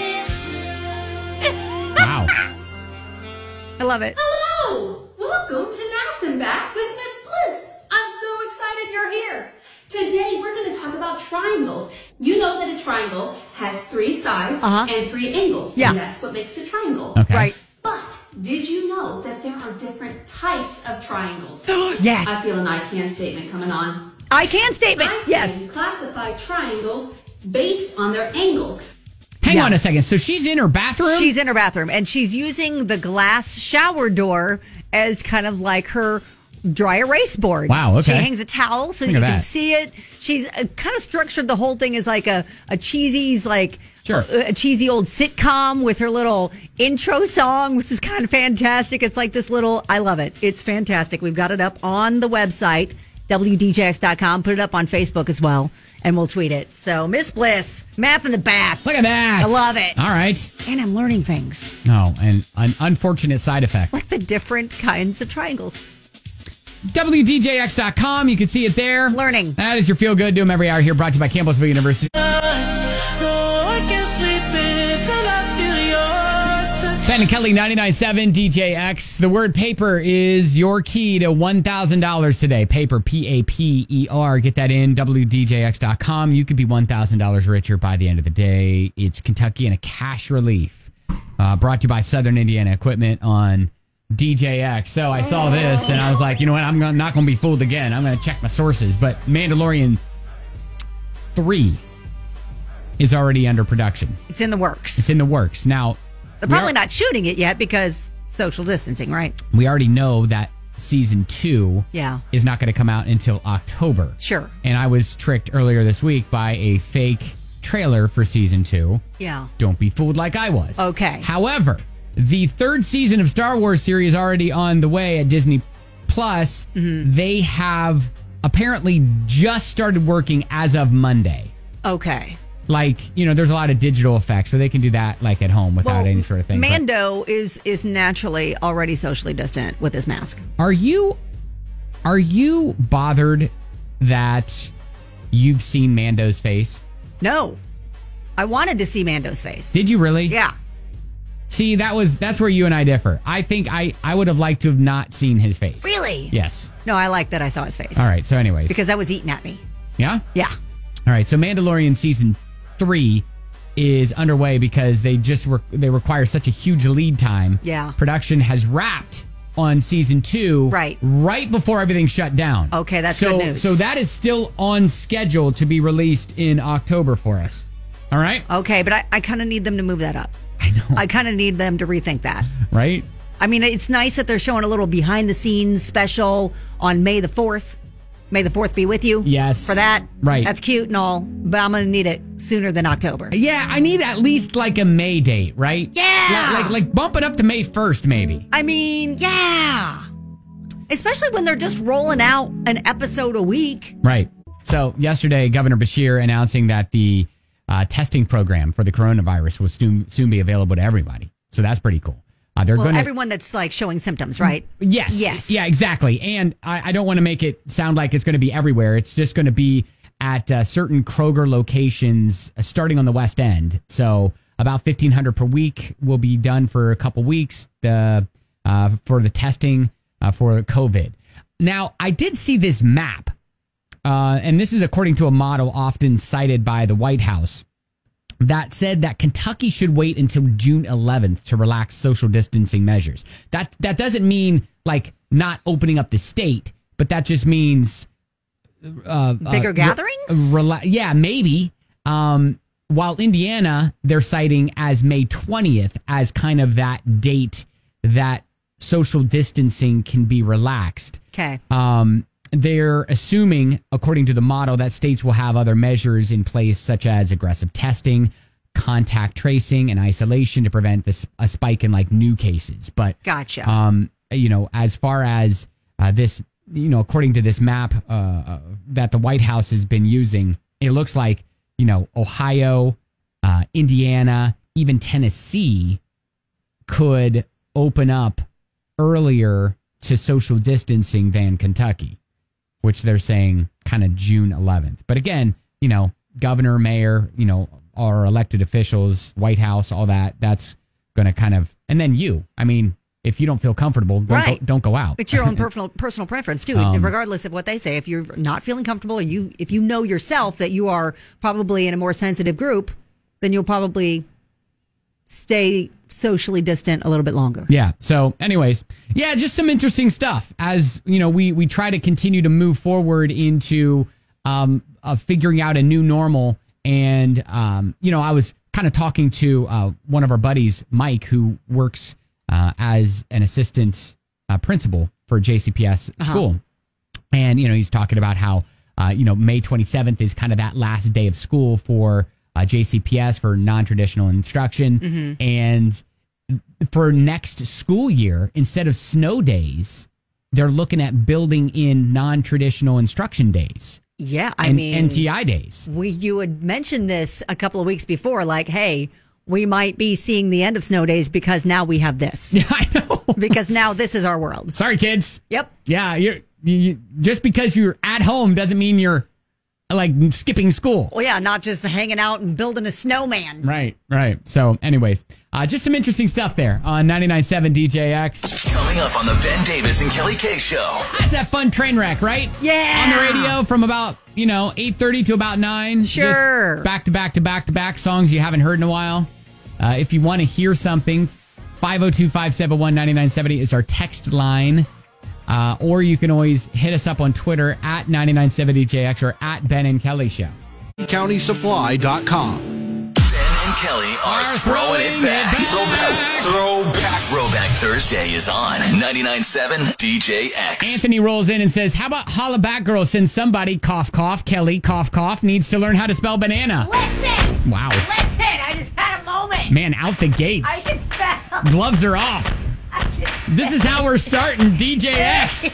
Wow. I love it. Hello! Welcome to Math and Bath with Miss Bliss. I'm so excited you're here. Today we're going to talk about triangles. You know that a triangle has three sides Uh-huh. and three angles. Yeah. And that's what makes a triangle. Okay. Right. But did you know that there are different types of triangles? Yes. I feel an I can statement coming on. I can statement. I Yes. can classify triangles based on their angles. Hang Yeah. on a second. So she's in her bathroom? She's in her bathroom, and she's using the glass shower door as kind of like her dry erase board. Wow, okay. She hangs a towel so Look you at can that. see it. She's uh, kind of structured the whole thing as like a, a cheesy, like Sure. a, a cheesy old sitcom with her little intro song, which is kind of fantastic. It's like this little, I love it. It's fantastic. We've got it up on the website, W D J X dot com. Put it up on Facebook as well, and we'll tweet it. So, Miss Bliss, Math in the Bath. Look at that. I love it. All right. And I'm learning things, No, and an unfortunate side effect. like the different kinds of triangles. W D J X dot com. You can see it there. Learning. That is your Feel Good. Do them every hour here, brought to you by Campbellsville University. Ben and Kelly, ninety-nine point seven D J X. The word paper is your key to one thousand dollars today. Paper, P A P E R. Get that in, W D J X dot com. You could be one thousand dollars richer by the end of the day. It's Kentucky and a Cash Relief. Uh, brought to you by Southern Indiana Equipment on D J X. So I saw this and I was like, you know what? I'm gonna, not going to be fooled again. I'm going to check my sources. But Mandalorian three is already under production. It's in the works. It's in the works. Now, They're we probably are- not shooting it yet because social distancing, right? we already know that season two Yeah. is not going to come out until October. Sure. And I was tricked earlier this week by a fake trailer for season two. Yeah. Don't be fooled like I was. Okay. However, the third season of Star Wars series already on the way at Disney Plus. Mm-hmm. They have apparently just started working as of Monday. Okay. Like, you know, there's a lot of digital effects, so they can do that like at home without Well, any sort of thing. But Mando is is naturally already socially distant with his mask. are you are you bothered that you've seen Mando's face? No. I wanted to see Mando's face. Did you really? Yeah. See, that was that's where you and I differ. I think I, I would have liked to have not seen his face. Really? Yes. No, I like that I saw his face. All right. So, anyways, Because that was eating at me. yeah. Yeah. All right. So, Mandalorian season three is underway because they just re- they require such a huge lead time. Yeah. Production has wrapped on season two. Right. Right before everything shut down. Okay, that's so, good news. So that is still on schedule to be released in October for us. All right. Okay, but I, I kind of need them to move that up. I know. I kind of need them to rethink that. Right. I mean, it's nice that they're showing a little behind the scenes special on May the fourth. May the fourth be with you. Yes. For that. Right. That's cute and all, but I'm going to need it sooner than October. Yeah, I need at least like a May date, right? Yeah. Like like, like bump it up to May first, maybe. I mean, yeah. Especially when they're just rolling out an episode a week. Right. So yesterday, Governor Bashir announcing that the uh, testing program for the coronavirus will soon, soon be available to everybody. So that's pretty cool. Uh, they're Well, going to everyone that's like showing symptoms, right? Yes. Yes. Yeah, exactly. And I, I don't want to make it sound like it's going to be everywhere. It's just going to be at uh, certain Kroger locations uh, starting on the West End. So about fifteen hundred per week will be done for a couple weeks the, uh, for the testing uh, for COVID. Now, I did see this map, uh, and this is according to a model often cited by the White House, that said that Kentucky should wait until June eleventh to relax social distancing measures. That that doesn't mean like not opening up the state, but that just means uh, Bigger uh, gatherings? Re- rela- yeah, maybe. Um, while Indiana, they're citing as May twentieth as kind of that date that social distancing can be relaxed. Okay. Um, they're assuming, according to the model, that states will have other measures in place, such as aggressive testing, contact tracing, and isolation to prevent this a spike in like new cases. But Gotcha. um, you know, as far as uh, this, you know, according to this map uh, uh, that the White House has been using, it looks like you know Ohio, uh, Indiana, even Tennessee could open up earlier to social distancing than Kentucky, which they're saying kind of June eleventh. But again, you know, governor, mayor, you know, our elected officials, White House, all that, that's going to kind of, and then you, I mean, if you don't feel comfortable, don't, Right. go, don't go out. It's your own personal personal preference too, Um, regardless of what they say. If you're not feeling comfortable, you if you know yourself that you are probably in a more sensitive group, then you'll probably stay socially distant a little bit longer. Yeah. So anyways, yeah, just some interesting stuff as, you know, we, we try to continue to move forward into um, uh, figuring out a new normal. And, um, you know, I was kind of talking to uh, one of our buddies, Mike, who works uh, as an assistant uh, principal for J C P S Uh-huh. school. And, you know, he's talking about how, uh, you know, May twenty-seventh is kind of that last day of school for uh, J C P S for non-traditional instruction. Mhm. And for next school year, instead of snow days, they're looking at building in non-traditional instruction days. Yeah, I and mean, N T I days. We you had mentioned this a couple of weeks before, like, hey, we might be seeing the end of snow days because now we have this. Yeah, I know. Because now this is our world. Sorry, kids. Yep. Yeah, you're, you, you, just because you're at home doesn't mean you're like skipping school. Well, yeah, not just hanging out and building a snowman. Right, right. So, anyways, uh, just some interesting stuff there on ninety-nine point seven D J X. Coming up on the Ben Davis and Kelly K Show. That's that fun train wreck, right? Yeah. On the radio from about, you know, eight thirty to about nine. Sure. Just back to back to back to back songs you haven't heard in a while. Uh, if you want to hear something, five oh two, five seven one, nine nine seven oh is our text line. Uh, or you can always hit us up on Twitter at ninety-nine point seven D J X or at Ben and Kelly Show. county supply dot com. Ben and Kelly are throwing it back. Throwback. Throwback. Throwback Thursday is on ninety-nine point seven D J X. Anthony rolls in and says, how about holla back girl, since somebody, cough, cough, Kelly, cough, cough, needs to learn how to spell banana. Listen! Wow. Listen! I just had a moment. Man, out the gates. I can spell. Gloves are off. This is how we're starting D J X.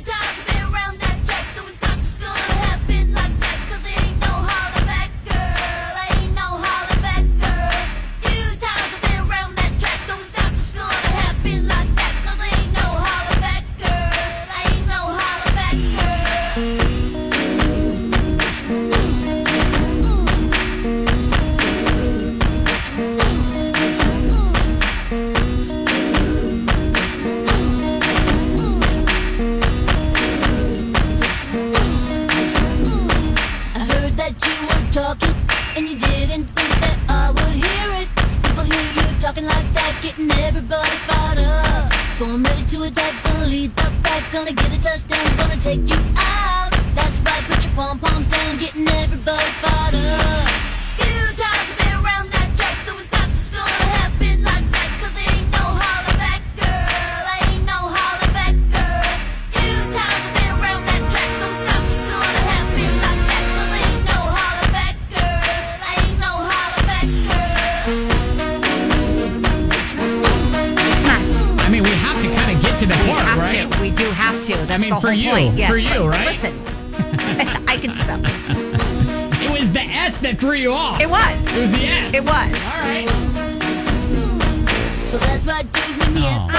Talking, and you didn't think that I would hear it. People hear you talking like that, getting everybody fired up. So I'm ready to attack, gonna lead the back, gonna get a touchdown, gonna take you out. That's right, put your pom-poms down, getting everybody fired up. Few times I've been around that track, so it's not just gonna happen like that, cause it ain't no holler back, girl. Ain't no holler back, girl. Few times I've been around that track, so it's not just gonna happen like that, cause it ain't no holler back, girl. Ain't no holler back, girl. I mean, we have to kind of get to the We part, have right? to. We do have to. That's I mean, the for whole you. point. Yes, For you, but right? Listen, I can spell. It was the S that threw you off. It was. It was the S. It was. All right. So that's why dude with me Oh.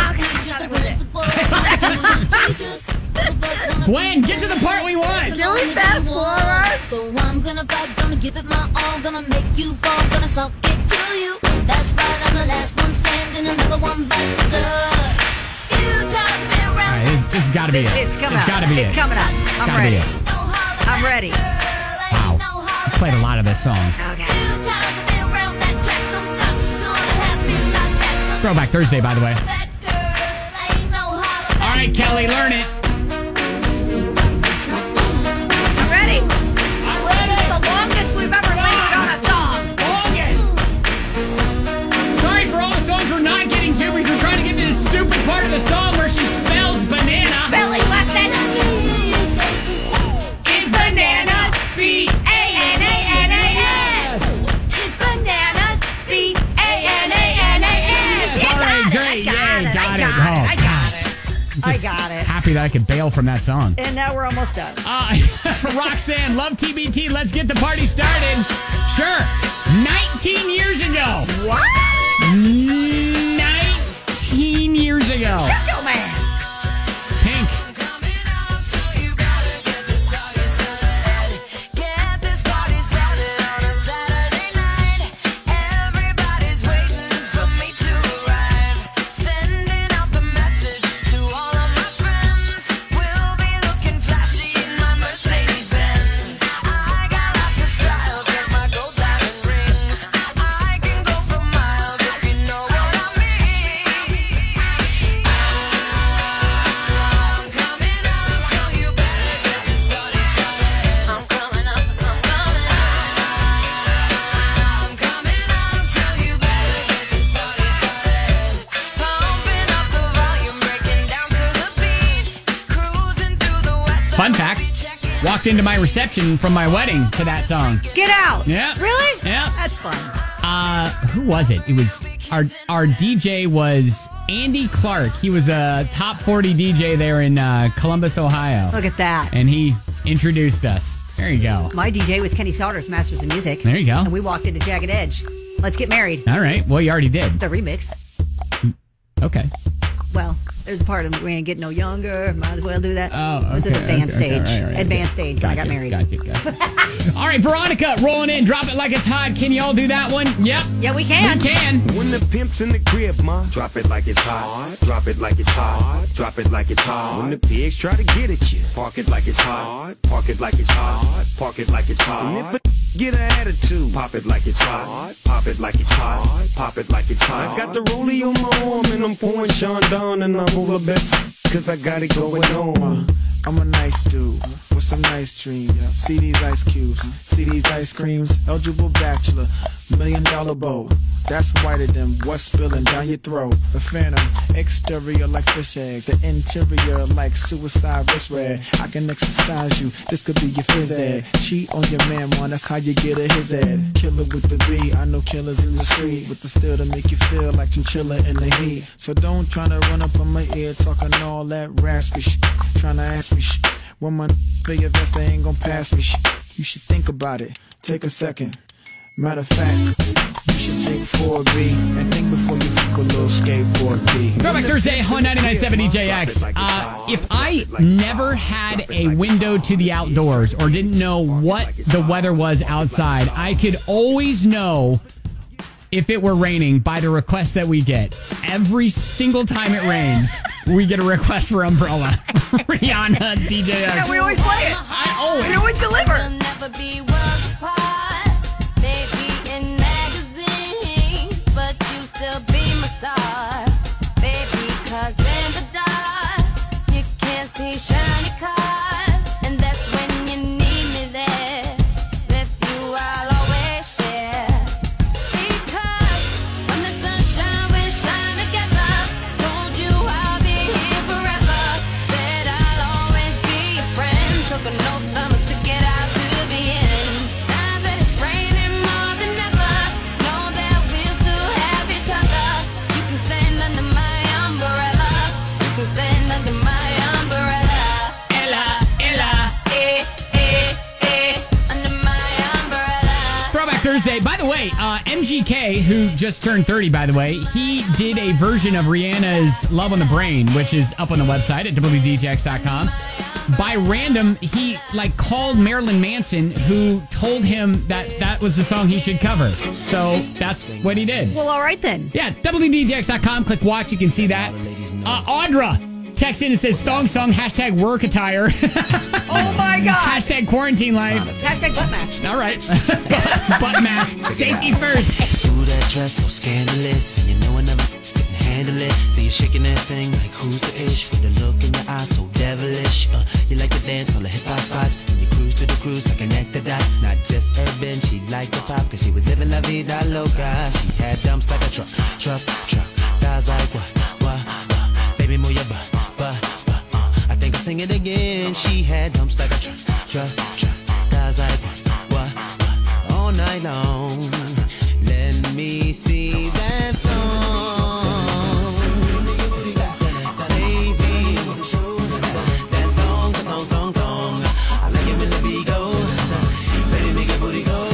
Gwen, get to the part we want. Can we fast forward? So I'm gonna fight, gonna give it my all, gonna make you fall, gonna suck it to you. That's right, I'm the last one standing, another one bites the dust. Few times I've been All around. right, this, this has got to be it. It's coming It's up. got to be it's it. coming up. I'm Gotta ready. be it. I'm ready. Wow. I played a lot of this song. Okay. Throwback Thursday, by the way. All right, Kelly, learn it. I'm ready. I'm ready. It's the longest we've ever lingered on a song. Longest. Sorry for all the songs we're not getting to because we're trying to get to this stupid part of the song where she spells banana. Spelling lesson. It's bananas. B A N A N A S. It's bananas. B A N A N A S. All right, great. I got Yay, it. got I it. got Oh, it. I got it. I Just got it. Happy that I could bail from that song. And now we're almost done. Uh, Roxanne, love T B T. Let's get the party started. Sure. nineteen years ago. What? nineteen years ago. Shut your man. Pink. Fun fact, walked into my reception from my wedding to that song. Get out. Yeah. Really? Yeah. That's fun. Uh, who was it? It was our our D J was Andy Clark. He was a top forty D J there in uh, Columbus, Ohio. Look at that. And he introduced us. There you go. My D J was Kenny Saunders, Masters of Music. There you go. And we walked into Jagged Edge. Let's get married. All right. Well, you already did. The remix. Okay. Well, there's a part of we ain't getting no younger. Might as well do that. Oh, It was okay, an advanced okay, okay, stage. all right, all right, advanced okay. stage when I got Gotcha, married. Gotcha, gotcha. All right, Veronica, rolling in. Drop it like it's hot. Can y'all do that one? Yep. Yeah, we can. We can. When the pimp's in the crib, ma, drop it like it's hot. Drop it like it's hot. Drop it like it's hot. When the pigs try to get at you, park it like it's hot. Park it like it's hot. Park it like it's hot. And if a get an attitude, pop it like it's hot. Pop it like it's hot. Pop it like it's hot. I got the rollie on my arm and I'm pouring Sean down and I'm over best. Cause I got it going on. I'm a nice dude with some nice dreams. See these ice cubes, see these ice creams. Eligible bachelor, million dollar bow. That's whiter than what's spilling down your throat. A phantom, exterior like fish eggs, the interior like suicide wrist red. I can exercise you, this could be your phys ed. Cheat on your man, man, that's how you get a his ed. Killer with the B, I know killers in the street with the steel to make you feel like chinchilla in the heat. So don't tryna run up on my ear talking all that raspy shit. Tryna ask me shit. When my pay your vest, they ain't gon' pass me shit. You should think about it, take a second. Matter of fact, you should take four B and think before you fuck a little skateboard B. Throwback Thursday on ninety-nine point seven D J X. Uh, if I never had a window to the outdoors or didn't know what the weather was outside, I could always know if it were raining by the requests that we get. Every single time it rains, we get a request for umbrella. Rihanna, D J X. Yeah, we always play it. I always. We always deliver. We'll never be worlds apart. Maybe in magazines, but you still be my star. Baby, cause in the dark, you can't see shiny cars. And that's when you need me there. With you, I'll always share. Because when the sunshine, we shine together. Told you I'll be here forever. Said I'll always be your friend. Took an oath, I'ma stick it out to the end. Now that it's raining more than ever, know that we'll still have each other. You can stand under my umbrella. You can stand under my umbrella. Ella, Ella, eh, eh, eh, under my umbrella. Throwback Thursday. By the way, uh, M G K, who just turned thirty, by the way, he did a version of Rihanna's Love on the Brain, which is up on the website at W D J X dot com. By random, he like called Marilyn Manson, who told him that that was the song he should cover. So that's what he did. Well, all right then. Yeah, W D J X dot com. Click watch. You can see that. Uh, Audra text in and says, thong song, hashtag work attire. Oh my God. Hashtag quarantine life. Hashtag butt mask. All right. Butt mask. Safety first. Ooh, that dress so scandalous, and you know I never couldn't handle it. So you're shaking that thing like who's the ish, with a look in your eyes so devilish. Uh, you like to dance on the hip hop spots, and you cruise to the cruise like an dots. Not just urban, she liked the pop, cause she was living la vida loca. She had dumps like a truck, truck, truck. Thighs like what, what, what? Baby, move your butt, butt, butt. Uh, I think I'll sing it again. She had dumps like a truck, truck, truck. Thighs like what, what, what? All night long. Let me see that thong. Baby, that thong, thong, thong, thong. I like it when the beat go. Baby, make your booty go.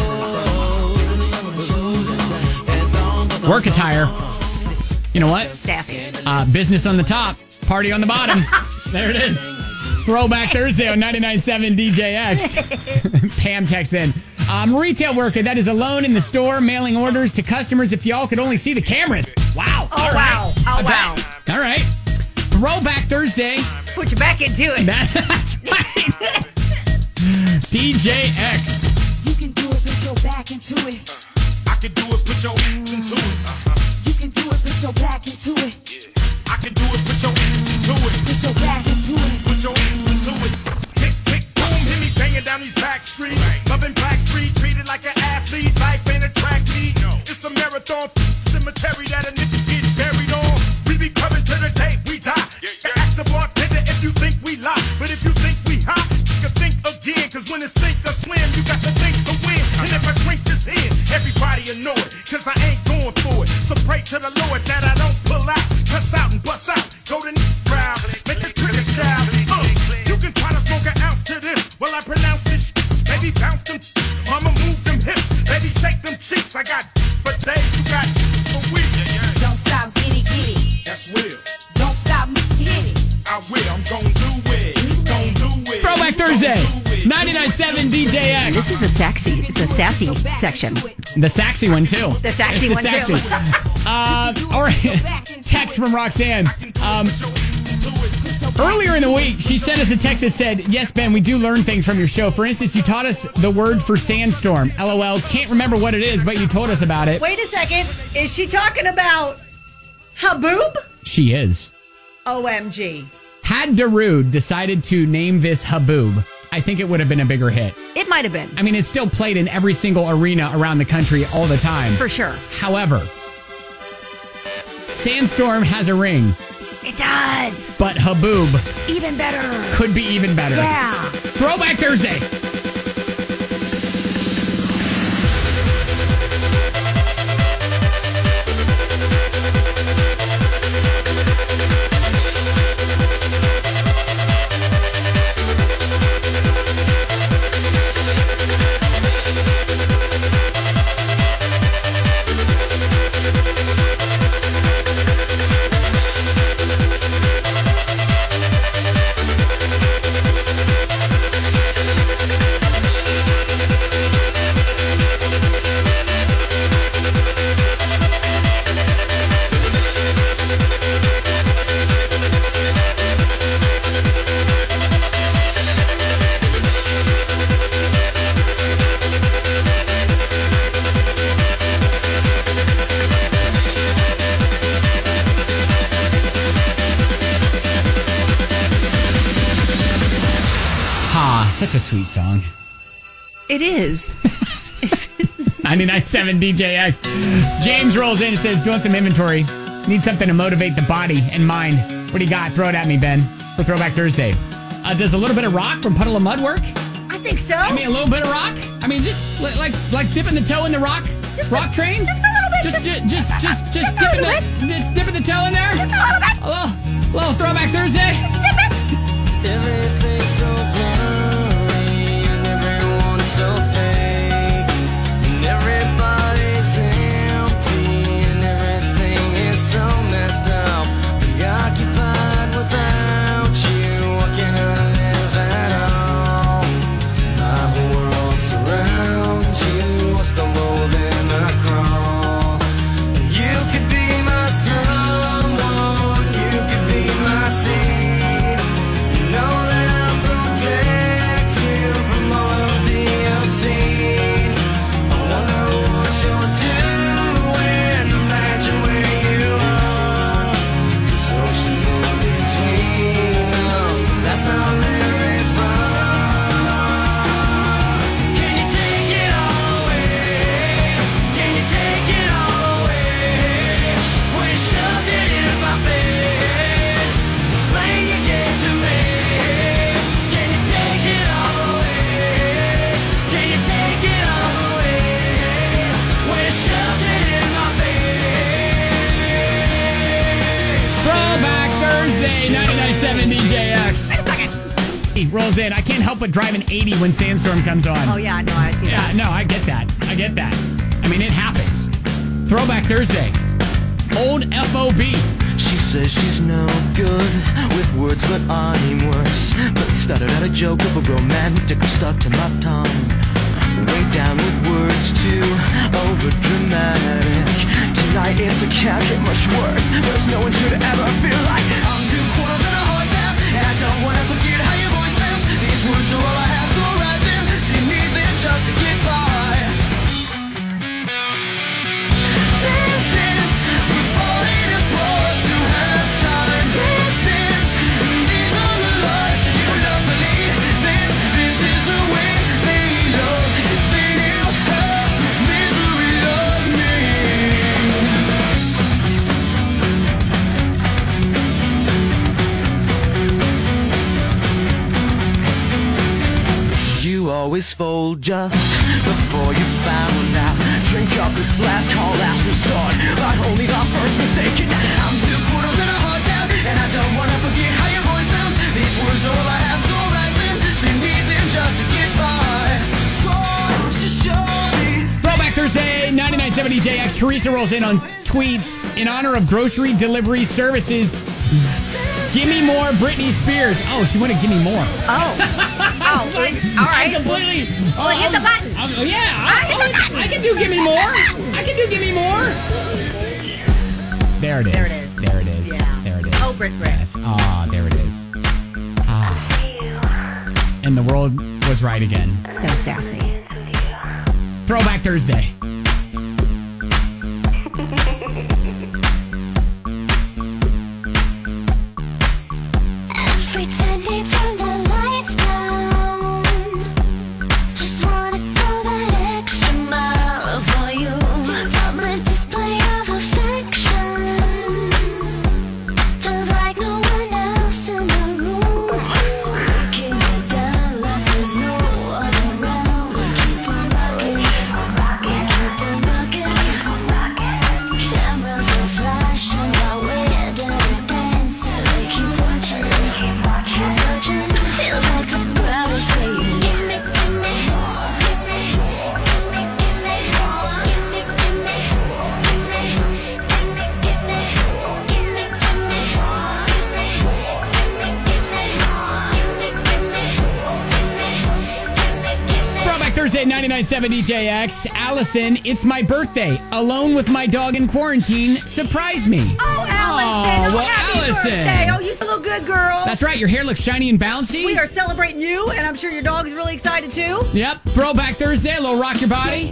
That thong, thong, Work attire. You know what? Sassy. Uh, business on the top, party on the bottom. There it is. Throwback Thursday on ninety-nine point seven D J X. Pam texts in. I'm a retail worker that is alone in the store mailing orders to customers. If y'all could only see the cameras. Wow. Oh, wow. Oh, wow. All right. Throwback Thursday. Put you back into it. That's right. D J X. You can do it, put your back into it. I can do it, put your ass into it. You can do it, put your back into it. I can do it, put your ass into it. Put your back into it. Put your ass into it. Tick, tick, boom, hit me banging down these back streets. Loving Black Street, treated like an athlete. Life ain't a track meet. It's a marathon cemetery that a nigga gets buried on. We be coming to the day we die. Ask the bartender if you think we lie. But if you think we hot, you can think again. Cause when it's sink or swim, you got to think to win. And if I drink this in, everybody will know it. Cause I ain't going for it. So pray to the Lord that I don't pull out. Cuss out and bust out. Go to crowd. Make the trigger shout. Uh, you can try to smoke an ounce to this. Well, I pronounce this. Baby, bounce them. Mama, move them hips. Baby, shake them cheeks. I got, but they, you got for we. Don't stop, get it, get it. That's real. Don't stop, hit it. I will. I'm gon' do it. Gon' do it. Throwback Thursday. ninety-nine point seven D J X. This is a sexy, it's a sassy section. The saxy one, too. The saxy it's the one, saxy. too. uh, all right. Text from Roxanne. Um, earlier in the week, she sent us a text that said, yes, Ben, we do learn things from your show. For instance, you taught us the word for sandstorm. LOL. Can't remember what it is, but you told us about it. Wait a second. Is she talking about Haboob? She is. O M G. Had Darude decided to name this Haboob, I think it would have been a bigger hit. It might have been. I mean, it's still played in every single arena around the country all the time. For sure. However, Sandstorm has a ring. It does. But Haboob Even better. could be even better. Yeah. Throwback Thursday. Such a sweet song. It is. ninety-nine point seven D J X. James rolls in and says, doing some inventory. Need something to motivate the body and mind. What do you got? Throw it at me, Ben, for Throwback Thursday. Uh, does a little bit of rock from Puddle of Mud work? I think so. I mean, a little bit of rock? I mean, just li- like like dipping the toe in the rock just rock a, train? Just a little bit. Just, just, just, just, just, just dipping, a the, just dipping the toe in there? Just a little bit. A little, little Throwback Thursday? Just dip it. Everything's so blurry and everyone's so fake, and everybody's empty and everything is so messed up, preoccupied without you. What can I live at all? My whole world surrounds you. I stumble then I crawl. You could be my someone, you could be my seed. You know that I'll protect you from all of the obscene. I wonder what you're doing. Imagine where you are. There's oceans in between us, but that's not very far. Can you take it all away? Can you take it all away? When you shoved it in my face, explain you gave to me. Can you take it all away? Can you take it all away? When you shoved it in my face. Throwback Thursday, ninety-nine point seven D J X. Wait a second. He rolls in. I can't help but drive an eighty when Sandstorm comes on. Oh, yeah, no, I see Yeah, that. no, I get that. I get that. I mean, it happens. Throwback Thursday. Old F O B. She says she's no good with words, but I'm worse. But started out a joke of a romantic stuck to my tongue. Way down with words too over dramatic. Tonight it's a can't get much worse, but no one should ever feel like I'm two quarters and a heart now, and I don't wanna forget how your voice sounds. These words are all I have, so write them. So you need them just to get by. Dances, we're falling apart to have time. Dances, these are the lies that you love to lead. Dance, this is the way they love. If they knew how misery loved me. You always fold just before you found out. Drink up, it's last call, last resort, but only the first mistake. And I'm two quarters and a heart down, and I don't wanna forget how your voice sounds. These words are all I have, so write them. So you need them just to get by. Oh, just show me. Throwback Thursday, ninety-nine point seven D J X. Teresa rolls in on tweets in honor of grocery delivery services. Gimme more Britney Spears. Oh, she wanted Gimme More. Oh. Oh, Like, all right. I completely. Well, hit the button. Oh, yeah. Ah, hit the I, button. I can do Gimme More. I can do Gimme More. There it is. There it is. There it is. Yeah. There it is. Oh, Brit Brit. Yes. Ah, there it is. Ah. And the world was right again. So sassy. Throwback Thursday. Every time they turn the lights down, Thursday, ninety-nine point seven D J X. Allison, it's my birthday. Alone with my dog in quarantine. Surprise me. Oh, Allison. Oh, Oh, well, happy Allison. birthday. Oh, you so good, girl. That's right. Your hair looks shiny and bouncy. We are celebrating you, and I'm sure your dog is really excited, too. Yep. Throwback Thursday. A little rock your body.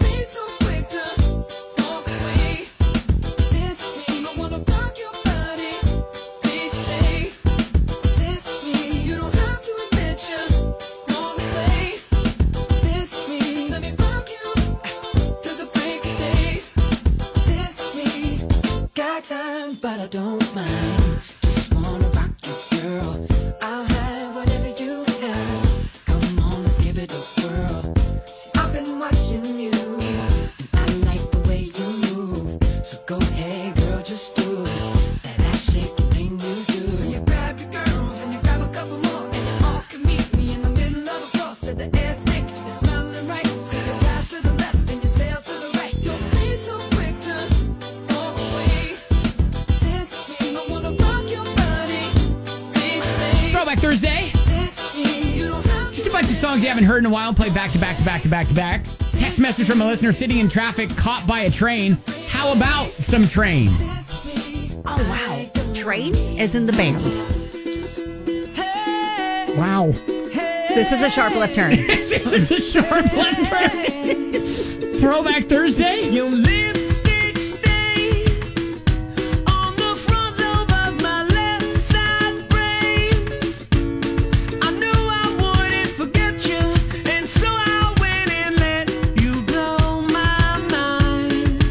Time, but I don't mind. Just wanna rock you, girl. I'll have whatever you have. Come on, let's give it a whirl. See, I've been watching you, and I like the way you move. So go ahead, girl, just do it. That ass shaking thing you do. So you grab your girls and you grab a couple more, and you all can meet me in the middle of the floor. So the air's thick, it's smelling right. So you pass to the left and you sail to the right. Don't be so quick to walk away. Throwback Thursday. Just a bunch of songs you haven't heard in a while. Play back to back to back to back to back. Text message from a listener sitting in traffic, caught by a train. How about some Train? Oh, wow. Train is in the band. Wow. This is a sharp left turn. This is a sharp left turn. Throwback Thursday. Your lipstick stains on the front lobe of my left side brains. I knew I wouldn't forget you, and so I went and let you blow my mind.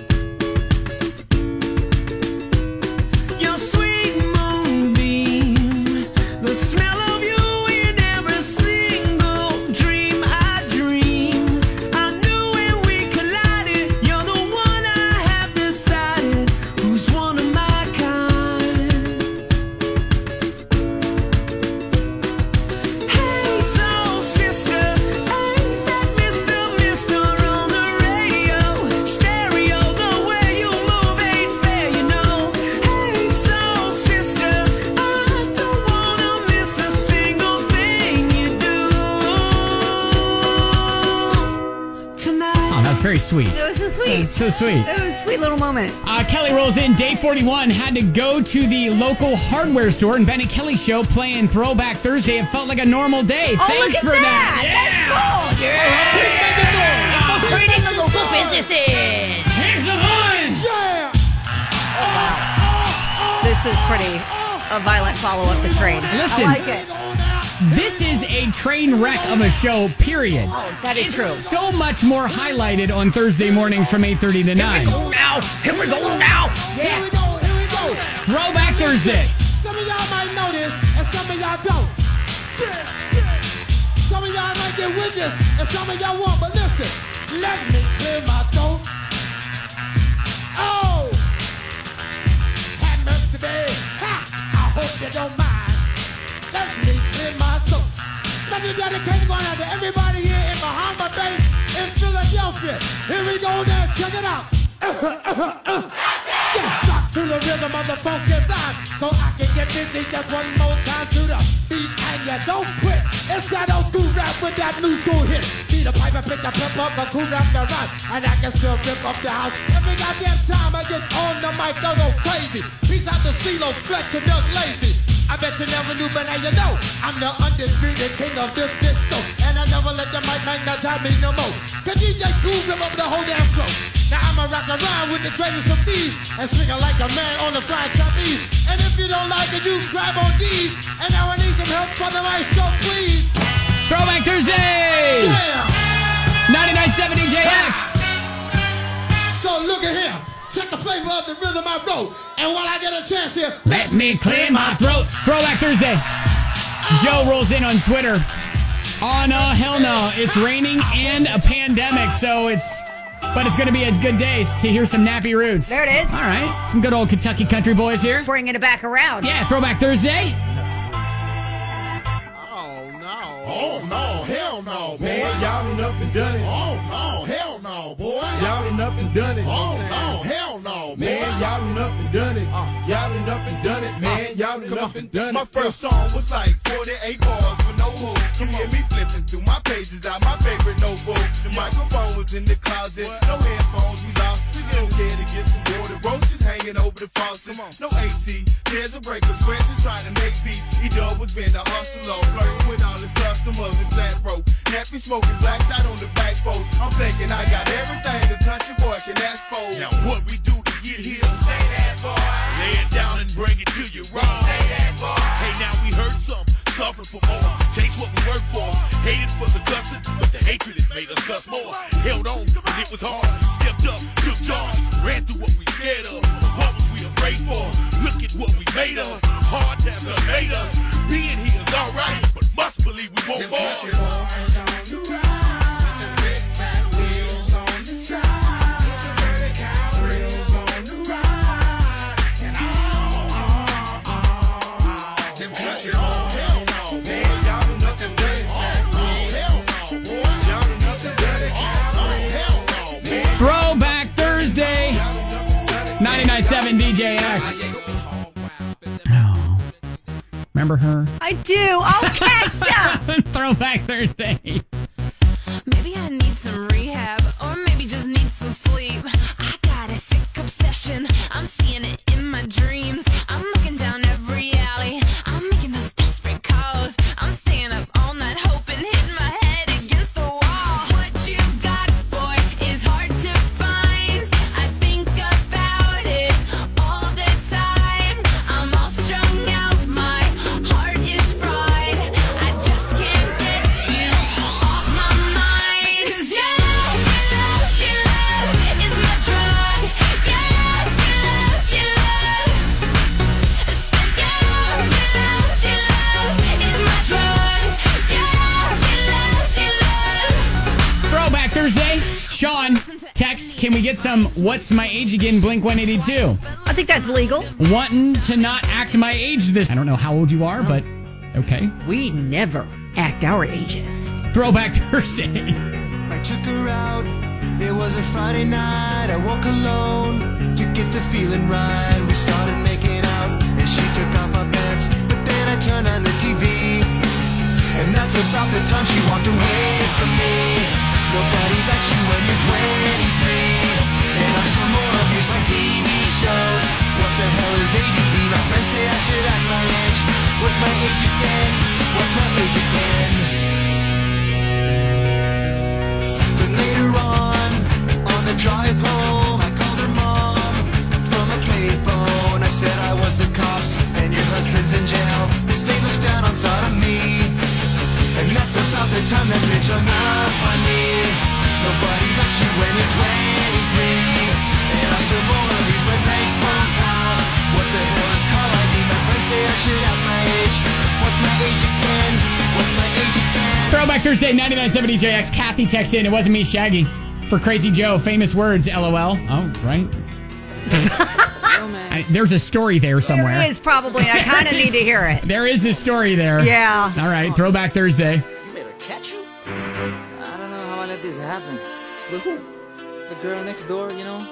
Your sweet moonbeam, the smell of you in every single dream I dream. I knew when we collided, you're the one I have decided who's one of my kind. Hey, soul sister, ain't that Mister Mister on the radio? Stereo, the way you move ain't fair, you know. Hey, soul sister, I don't wanna miss a single thing you do tonight. Oh, that's very sweet. It was so sweet. That's so sweet. It was a sweet little moment. Uh, Kelly rolls in. Day forty-one had to go to the local hardware store, and Benny Kelly show playing Throwback Thursday. It felt like a normal day. Oh, Thanks look at for that. that. That's cool. Yeah. Creating the local businesses. Here's the one. This is pretty a violent follow-up to Train. Listen. I like it. This is a train wreck of a show, period. Oh, that is It's true. so much more highlighted on Thursday mornings from eight thirty to nine. Here we go now. Here we go now. Here we go, here we go. Throwback Thursday. Some of y'all might know this, and some of y'all don't. Some of y'all might get with this, and some of y'all won't. But listen, let me clear my throat. Oh, have mercy, babe. Ha! I hope you don't mind. Let me clear my throat. Special dedication going out to everybody here in Bahama Bay, in Philadelphia. Here we go now, check it out. Yeah, rock to the rhythm of the funky rhyme, so I can get busy just one more time to the beat, and you don't quit. It's that old school rap with that new school hit. Beat a pipe and pick the pimp up, a cool rap the rhyme, and I can still rip up the house. Every goddamn time I get on the mic, I go crazy. Peace out to CeeLo, Flex, and Doug Lazy. I bet you never knew, but now you know I'm the undisputed king of this disco, and I never let the mic magnetize me no more. Cause D J Cool rip up the whole damn flow. Now I'ma rock around with the greatest of these, and swing it like a man on the flying trapeze. And if you don't like it, you grab on these. And now I need some help from the maestro, please. Throwback Thursday. Yeah. ninety-nine point seven D J X. So look at here. Check the flavor of the rhythm I wrote. And while I get a chance here, Let me clear my throat. Throwback Thursday. Joe rolls in on Twitter. Oh, no, hell no. It's raining and a pandemic, so it's... But it's going to be a good day to hear some Nappy Roots. There it is. All right. Some good old Kentucky country boys here. Bringing it back around. Yeah, Throwback Thursday. Oh no, hell no, boy. Man, y'all done up and done it. Oh no, hell no, boy. Y'all done up and done it. Oh no, hell no, man. Y'all done up and done it. Y'all done up and done it, man. Y'all done up and done it. My first song was like forty-eight bars with no hook. You hear me flipping through my pages out my favorite notebook. closet. No headphones, we lost. We get scared to get some water. Roaches hanging over the faucet. No A C, there's a breaker. Swear just trying to make peace. E-Dub was been the hustler, flirting with all his customers and flat broke. Nappy smoking black shot on the back post. I'm thinking I got everything a country boy can ask for. Now what we do to get here? Say that, boy. Lay it down and bring it to you, right? Say that, boy. Hey, now we heard some, suffer for more. Takes what we work for. Hated for the cussing, but the hatred it made us cuss more. Held on, and it was hard. Stepped up, took charge, ran through what we scared of. What was we afraid for? Look at what we made of. Hard that done made us. Being here is alright, but must believe we want more. Throwback Thursday, ninety-nine point seven D J X. Oh. Remember her? I do. I'll catch ya. Throwback Thursday. Maybe I need some rehab, or maybe just need some sleep. I got a sick obsession. I'm seeing it in my dreams. I'm looking down every alley. I'm making those desperate calls. I'm staying up all night hoping, hitting my head against the wall. What you got, boy, is hard to find. I think about it all the time. I'm all strung out. My heart is fried. I just can't get you off my mind. 'Cause you, you love, you love is my drug. You love, you love, you love. So you, you love, you love is my drug. You love, you love, you love. Throwback Thursday. Sean, text, can we get some What's My Age Again Blink one eighty-two? I think that's legal. Wanting to not act my age this. I don't know how old you are, but okay. We never act our ages. Throwback Thursday. I took her out, it was a Friday night. I woke alone to get the feeling right. We started making out, and she took off my pants. But then I turned on the T V, and that's about the time she walked away from me. Nobody likes you when you're twenty-three, and I still more abuse my T V shows. What the hell is A D D? My friends say I should act my age. What's my age again? What's my age again? But later on, on the drive home, I called her mom from a payphone. I said I was the cops, and your husband's in jail. The state looks down on sodomy, and that's about the time that bitch hung up on me. Nobody likes you when you're twenty-three, and I still wanna use my bank phone calls. What the hell is call I D? My friends say I should have my age. What's my age again? What's my age again? Throwback Thursday, ninety-nine point seven D J X. Kathy texted in. It wasn't me, Shaggy. For Crazy Joe, famous words, LOL. Oh, right. I, there's a story there somewhere. There is probably. I kind of need to hear it. There is a story there. Yeah. All right, Throwback Thursday. You made her catch you? I don't know how I let this happen. But who? The girl next door, you know?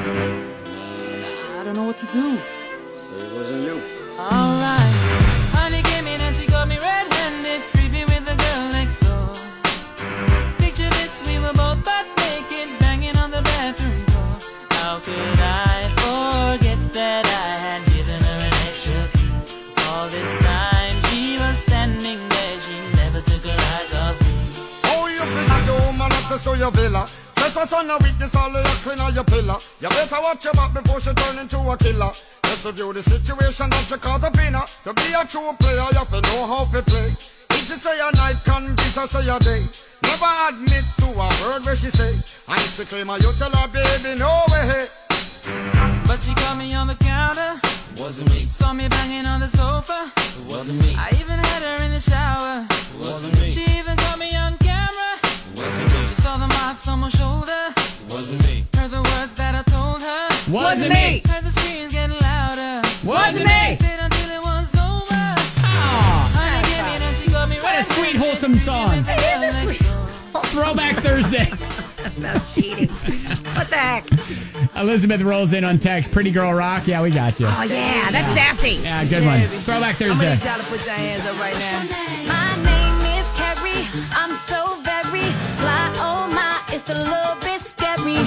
I don't know what to do. Say it wasn't you. Alright. Honey came in and she got me red-handed, creepy with the girl next door. Picture this, we were both butt naked, banging on the bathroom door. How could I forget that I had given her an extra key? All this time she was standing there, she never took her eyes off me. Oh, you think I do man access to your villa? Trespass on a weakness, all of your clean on your pillar. You better watch your back before she turn into a killer. Just review the situation that you call the winner. To be a true player, you have to know how to play. If she say a night, convince her say a day. Never admit to a word where she say. And if she claim her, you tell her, baby, no way. But she caught me on the counter. Wasn't me. Saw me banging on the sofa. It wasn't me. I even had her in the shower. It wasn't me. She even caught me on camera. It wasn't me. She saw the marks on my shoulder. It wasn't me. Heard the words that I told her. Wasn't me. Heard the screams getting louder. Wasn't me. Stayed until it was over. Aw. Honey gave me and she got me What a right sweet, wholesome song. Throwback Thursday. No cheating. What the heck? Elizabeth rolls in on text. Pretty Girl Rock. Yeah, we got you. Oh, yeah. That's sassy. Yeah, good one. Throwback Thursday. I'm gonna put your hands up right now. My name is Carrie. I'm so very fly. Oh my, it's a little bit scary.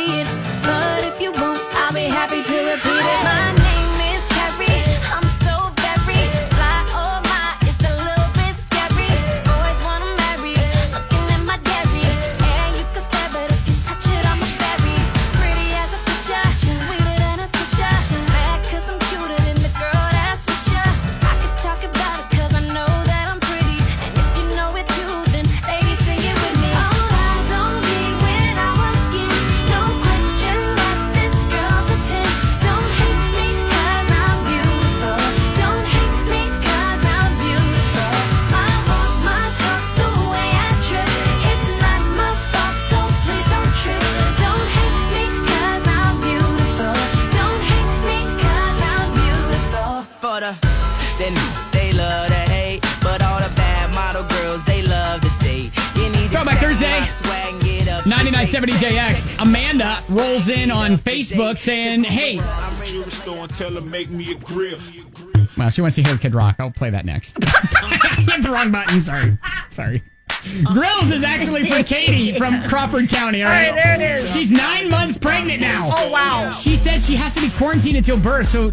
it. But if you won't, I'll be happy to repeat it. My name is Carrie. I'm so very fly. Oh my, it's a little bit scary. Boys wanna marry, looking at my dairy. And you can stare, but if you touch it, I'm a berry. Pretty as a picture, sweeter than a swisher. Mad 'cause I'm cuter than the girl that's with ya. I could talk about it 'cause I know that I'm pretty. And if you know it too, then ladies, sing it with me. All eyes on me when I walk in. No question that this girl's a ten. Don't hate me 'cause I'm beautiful. Don't hate me 'cause I'm beautiful. My walk, my talk, the way I trip. It's not my fault, so please don't trip. Don't hate me 'cause I'm beautiful. Don't hate me 'cause I'm beautiful. For the, then they love to hate, but all the bad model girls, they love to date. You need to Throwback check Thursday. my swag and get up to ninety-nine date. seventy J X. Amanda rolls in on Facebook saying, hey. Jewelry store and tell her make me a grill. Well, she wants to hear Kid Rock. I'll play that next. Hit the wrong button. Sorry. Sorry. Grills is actually for Katie from Crawford County. All right, All right, there it is. She's nine months pregnant now. Oh, wow. She says she has to be quarantined until birth. So,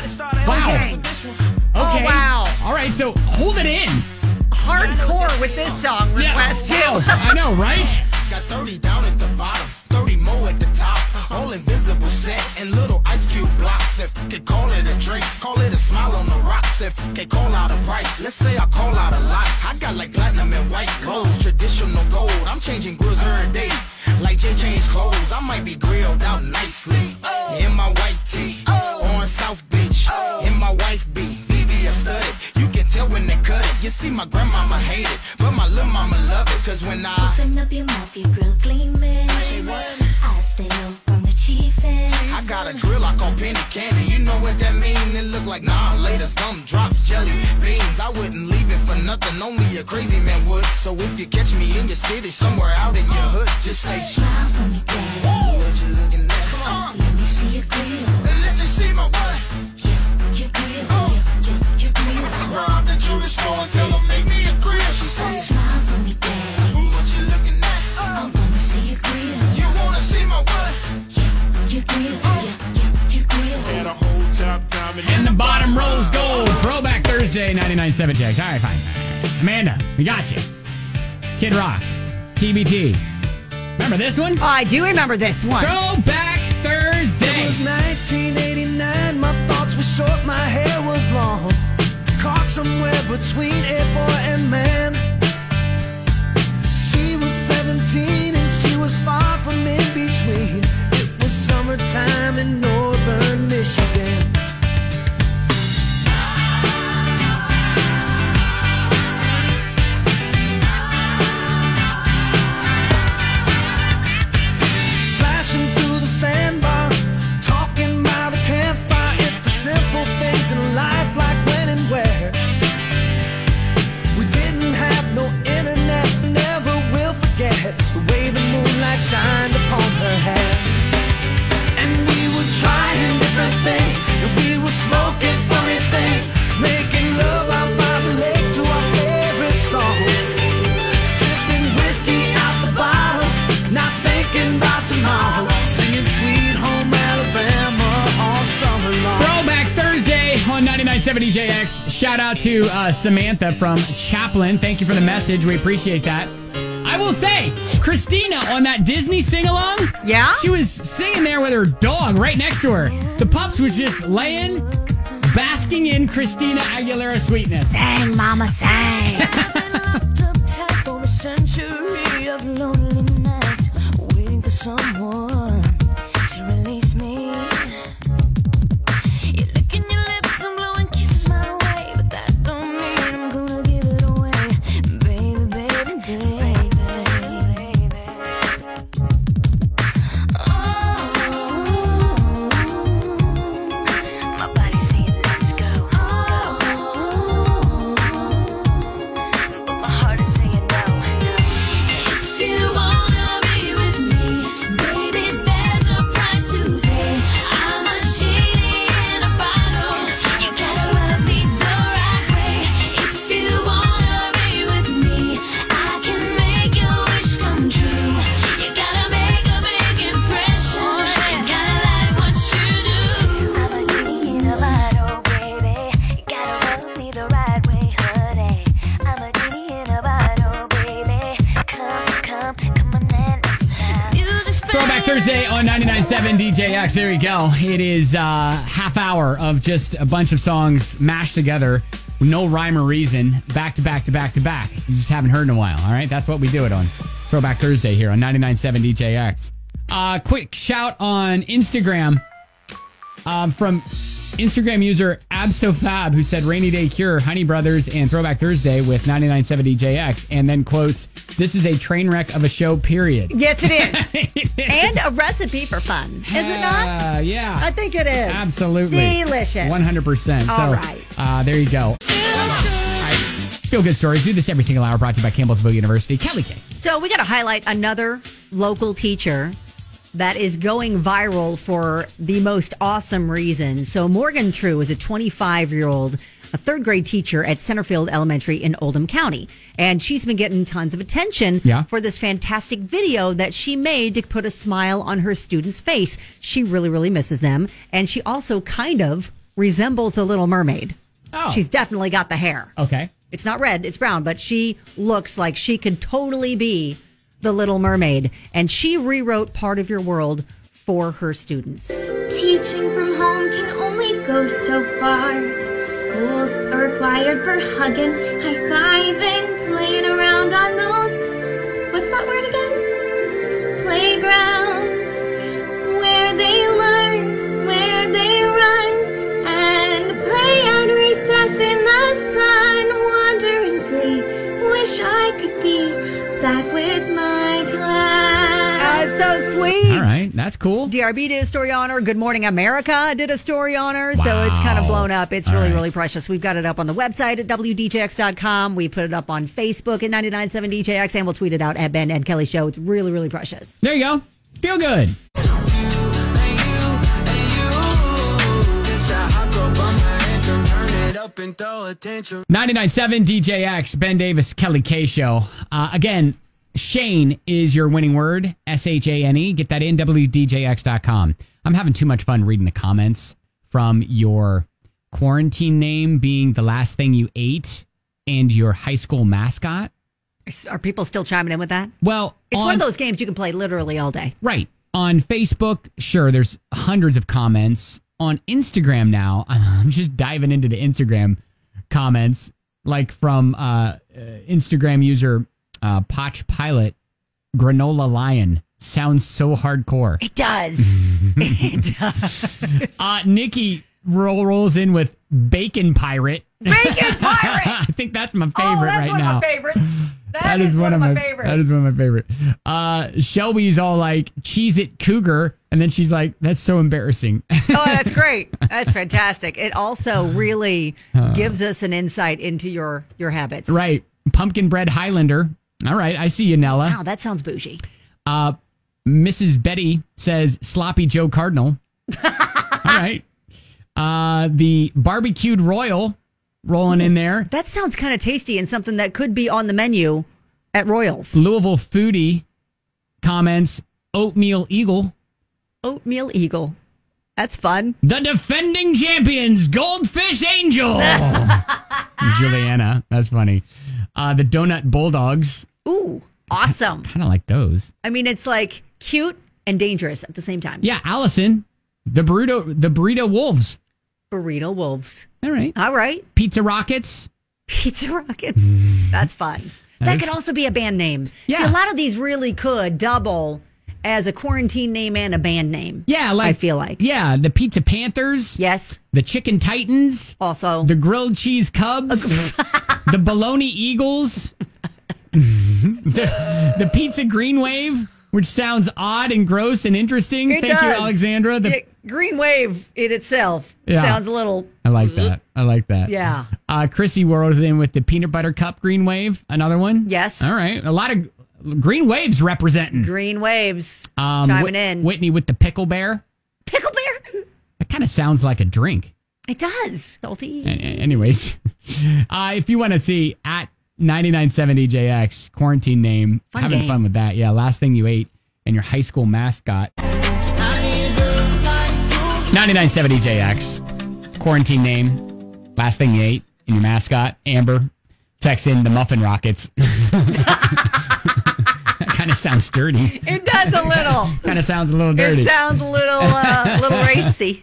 wow. Okay. Okay. Oh, wow. All right, so hold it in. Hardcore with this song request, too. Wow. I know, right? Got thirty down at the bottom, thirty more at the top. All invisible set and little ice cube blocks. If they call it a drink, call it a smile on the rocks. If they call out a price, let's say I call out a lot. I got like platinum and white gold, traditional gold. I'm changing grills every day, like Jay changed clothes. I might be grilled out nicely in my white tee on South Beach in my wife beat. B B I studded. You can tell when they cut it. You see, my grandmama hate it, but my little mama love it. Cause when I Open up your mouth, your grill gleaming. I stay low from the chief end. I got a grill I call penny candy. You know what that mean? It look like nah, later some drops, jelly beans. I wouldn't leave it for nothing, only a crazy man would. So if you catch me in your city, somewhere out in your hood, just say Smile for me, daddy. what you looking at? Come on, Let me see your grill. let you see my what? Your grill. Your, your, your grill. Rob the jewelry store and tell them make me a grill. She says, Smile for me, daddy. what you looking at? I wanna see your grill. You wanna see my what? Your grill. Your, your, your grill. And a whole top diamond And the bottom rolls gold. Throwback Thursday, ninety-nine seven J X. All right, fine. Amanda, we got you. Kid Rock, T B T. Remember this one? Oh, I do remember this one. Throwback Thursday. It was nineteen eighty-nine, my thoughts were short, my hair was long. Caught somewhere between a boy and man. She was seventeen and she was far from in between. It was summertime in northern Michigan. Splashing through the sandbar, talking by the campfire. It's the simple things in life, like when and where. We didn't have no internet, never will forget the way the moonlight shined upon her hair. And we were trying different things, and we were smoking funny things, making love out by the lake to our favorite song. Sipping whiskey out the bottle, not thinking about tomorrow, singing Sweet Home Alabama all summer long. Throwback Thursday on ninety-nine seventy J X. Shout out to uh, Samantha from Chaplin. Thank you for the message. We appreciate that. I will say, Christina on that Disney sing-along. Yeah? She was singing there with her dog right next to her. The pups was just laying, basking in Christina Aguilera sweetness. Sang, mama, sang. Locked up tight for a century of lonely nights, waiting for someone to release me. You're licking your lips and blowing kisses my way, but that don't mean I'm gonna give it away, baby, baby, baby. Oh, my body's saying let's go. Oh, but my heart is saying no. If you wanna be with me, Throwback Thursday on ninety-nine point seven D J X. There you go. It is uh half hour of just a bunch of songs mashed together. No rhyme or reason. Back to back to back to back. You just haven't heard in a while. All right. That's what we do it on Throwback Thursday here on ninety-nine point seven D J X. Uh, quick shout on Instagram um, from Instagram user AbsoFab, who said Rainy Day Cure, Honey Brothers, and Throwback Thursday with ninety-nine point seven D J X, and then quotes, "This is a train wreck of a show, period." Yes, it is. It is. And a recipe for fun, is it not? Uh, yeah. I think it is. Absolutely. Delicious. one hundred percent. All so, right. Uh, there you go. Feel Good Stories. Do this every single hour, brought to you by Campbellsville University. Kelly K. So we got to highlight another local teacher that is going viral for the most awesome reason. So Morgan True is a twenty-five-year-old, a third grade teacher at Centerfield Elementary in Oldham County. And she's been getting tons of attention yeah. for this fantastic video that she made to put a smile on her students' face. She really, really misses them. And she also kind of resembles a Little Mermaid. Oh. She's definitely got the hair. Okay. It's not red, it's brown, but she looks like she could totally be the Little Mermaid. And she rewrote Part of Your World for her students. Teaching from home can only go so far. Schools are required for hugging, high-fiving, playing around on those, what's that word again? Playgrounds, where they learn, where they run, and play at recess in the sun, wandering free. Wish I could be back with my class. Uh, so sweet. All right. That's cool. D R B did a story on her. Good Morning America did a story on her. Wow. So it's kind of blown up. It's All really, right. really precious. We've got it up on the website at W D J X dot com. We put it up on Facebook at ninety-nine point seven D J X, and we'll tweet it out at Ben and Kelly Show. It's really, really precious. There you go. Feel good. ninety-nine point seven D J X, Ben Davis, Kelly K Show. Uh, again, Shane is your winning word, S H A N E. Get that in, W D J X dot com. I'm having too much fun reading the comments from your quarantine name being the last thing you ate and your high school mascot. Are people still chiming in with that? Well, it's on, one of those games you can play literally all day. Right. On Facebook, sure, there's hundreds of comments. On Instagram now, I'm just diving into the Instagram comments, like from uh, uh, Instagram user uh, Potch Pilot, Granola Lion. Sounds so hardcore. It does. It does. Uh, Nikki roll, rolls in with Bacon Pirate. Bacon Pirate! I think that's my favorite oh, that's right one now. Of my favorites. That, that is, is one, one of my, my favorites. That is one of my favorite. Uh, Shelby's all like, Cheese It Cougar. And then she's like, that's so embarrassing. Oh, that's great. That's fantastic. It also really uh, gives us an insight into your, your habits. Right. Pumpkin Bread Highlander. All right. I see you, Nella. Wow, that sounds bougie. Uh, Missus Betty says Sloppy Joe Cardinal. All right. Uh, the Barbecued Royal rolling in there. That sounds kind of tasty and something that could be on the menu at Royals. Louisville Foodie comments Oatmeal Eagle. Oatmeal Eagle. That's fun. The defending champions, Goldfish Angel. Juliana. That's funny. Uh, the Donut Bulldogs. Ooh, awesome. Kind of like those. I mean, it's like cute and dangerous at the same time. Yeah, Allison. The burrito, the burrito wolves. Burrito wolves. All right. All right. Pizza Rockets. Pizza Rockets. That's fun. That, that could also be a band name. Yeah. See, a lot of these really could double as a quarantine name and a band name. Yeah, like I feel like. Yeah, the Pizza Panthers. Yes. The Chicken Titans. Also. The Grilled Cheese Cubs. The Bologna Eagles. the, the Pizza Green Wave, which sounds odd and gross and interesting. It Thank does. you, Alexandra. The, yeah, Green Wave in itself yeah. sounds a little... I like that. I like that. Yeah. Uh, Chrissy whirls in with the Peanut Butter Cup Green Wave. Another one? Yes. All right. A lot of Green Waves representing. Green Waves um, chiming Wh- in. Whitney with the Pickle Bear. Pickle Bear? That kind of sounds like a drink. It does. Salty. A- anyways, uh, if you want to see at ninety-nine seventy J X, quarantine name, fun having game. fun with that. Yeah, last thing you ate and your high school mascot. ninety-nine seventy J X, quarantine name, last thing you ate and your mascot. Amber, text in the Muffin Rockets. That kind kind of sounds dirty. It does a little. Kind of sounds a little dirty. It sounds a little, uh, a little racy.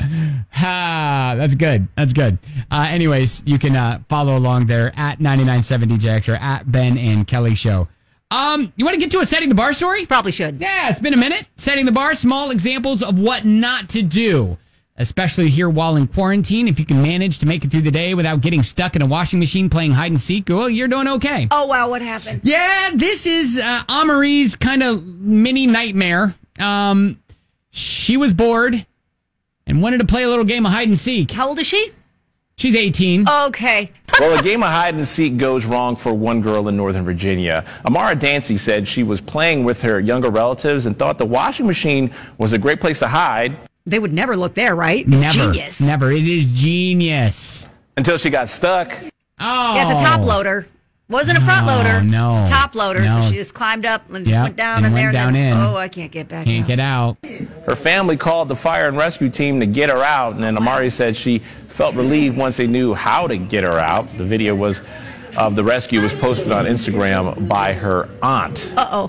Ah, that's good. That's good. Uh, anyways, you can uh, follow along there at ninety-nine point seven D J X or at Ben and Kelly Show. Um, you want to get to a Setting the Bar story? Probably should. Yeah, it's been a minute. Setting the Bar, small examples of what not to do, especially here while in quarantine. If you can manage to make it through the day without getting stuck in a washing machine playing hide and seek, well, you're doing okay. Oh, wow, what happened? Yeah, this is uh, Amarie's kind of mini nightmare. Um, she was bored and wanted to play a little game of hide and seek. How old is she? She's eighteen. Okay. Well, a game of hide and seek goes wrong for one girl in Northern Virginia. Amara Dancy said she was playing with her younger relatives and thought the washing machine was a great place to hide. They would never look there, right? It's Never. genius. Never. It is genius. Until she got stuck. Oh. Yeah, it's a top loader. Wasn't a front No, loader. no. It's a top loader. No. So she just climbed up and just Yep, went down and in went there. down and then, in. Oh, I can't get back Can't out. get out. Her family called the fire and rescue team to get her out, and then Amari said she felt relieved once they knew how to get her out. The video was of the rescue was posted on Instagram by her aunt. Uh-oh.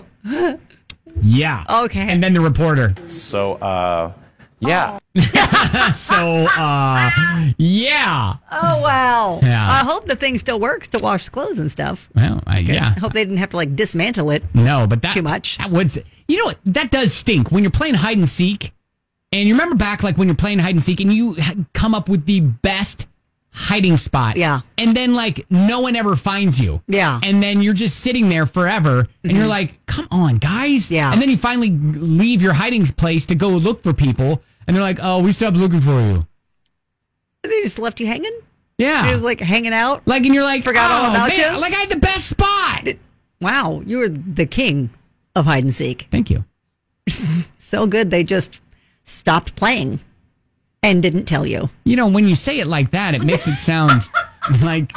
Yeah. Okay. And then the reporter. So, uh, yeah. so, uh, yeah. Oh, wow. Yeah. I hope the thing still works to wash clothes and stuff. Well, I, yeah. I hope they didn't have to, like, dismantle it. No, but that Too much. That would, you know what? That does stink when you're playing hide and seek. And you remember back, like when you're playing hide and seek, and you ha- come up with the best hiding spot. Yeah. And then, like, no one ever finds you. Yeah. And then you're just sitting there forever, and Mm-hmm. you're like, "Come on, guys." Yeah. And then you finally leave your hiding place to go look for people, and they're like, "Oh, we stopped looking for you." They just left you hanging? Yeah. It was like hanging out? Like, and you're like, Forgot all "Oh, about man, you? Like, I had the best spot. Wow, you were the king of hide and seek. Thank you. So good, they just stopped playing and didn't tell you. You know, when you say it like that, it makes it sound like.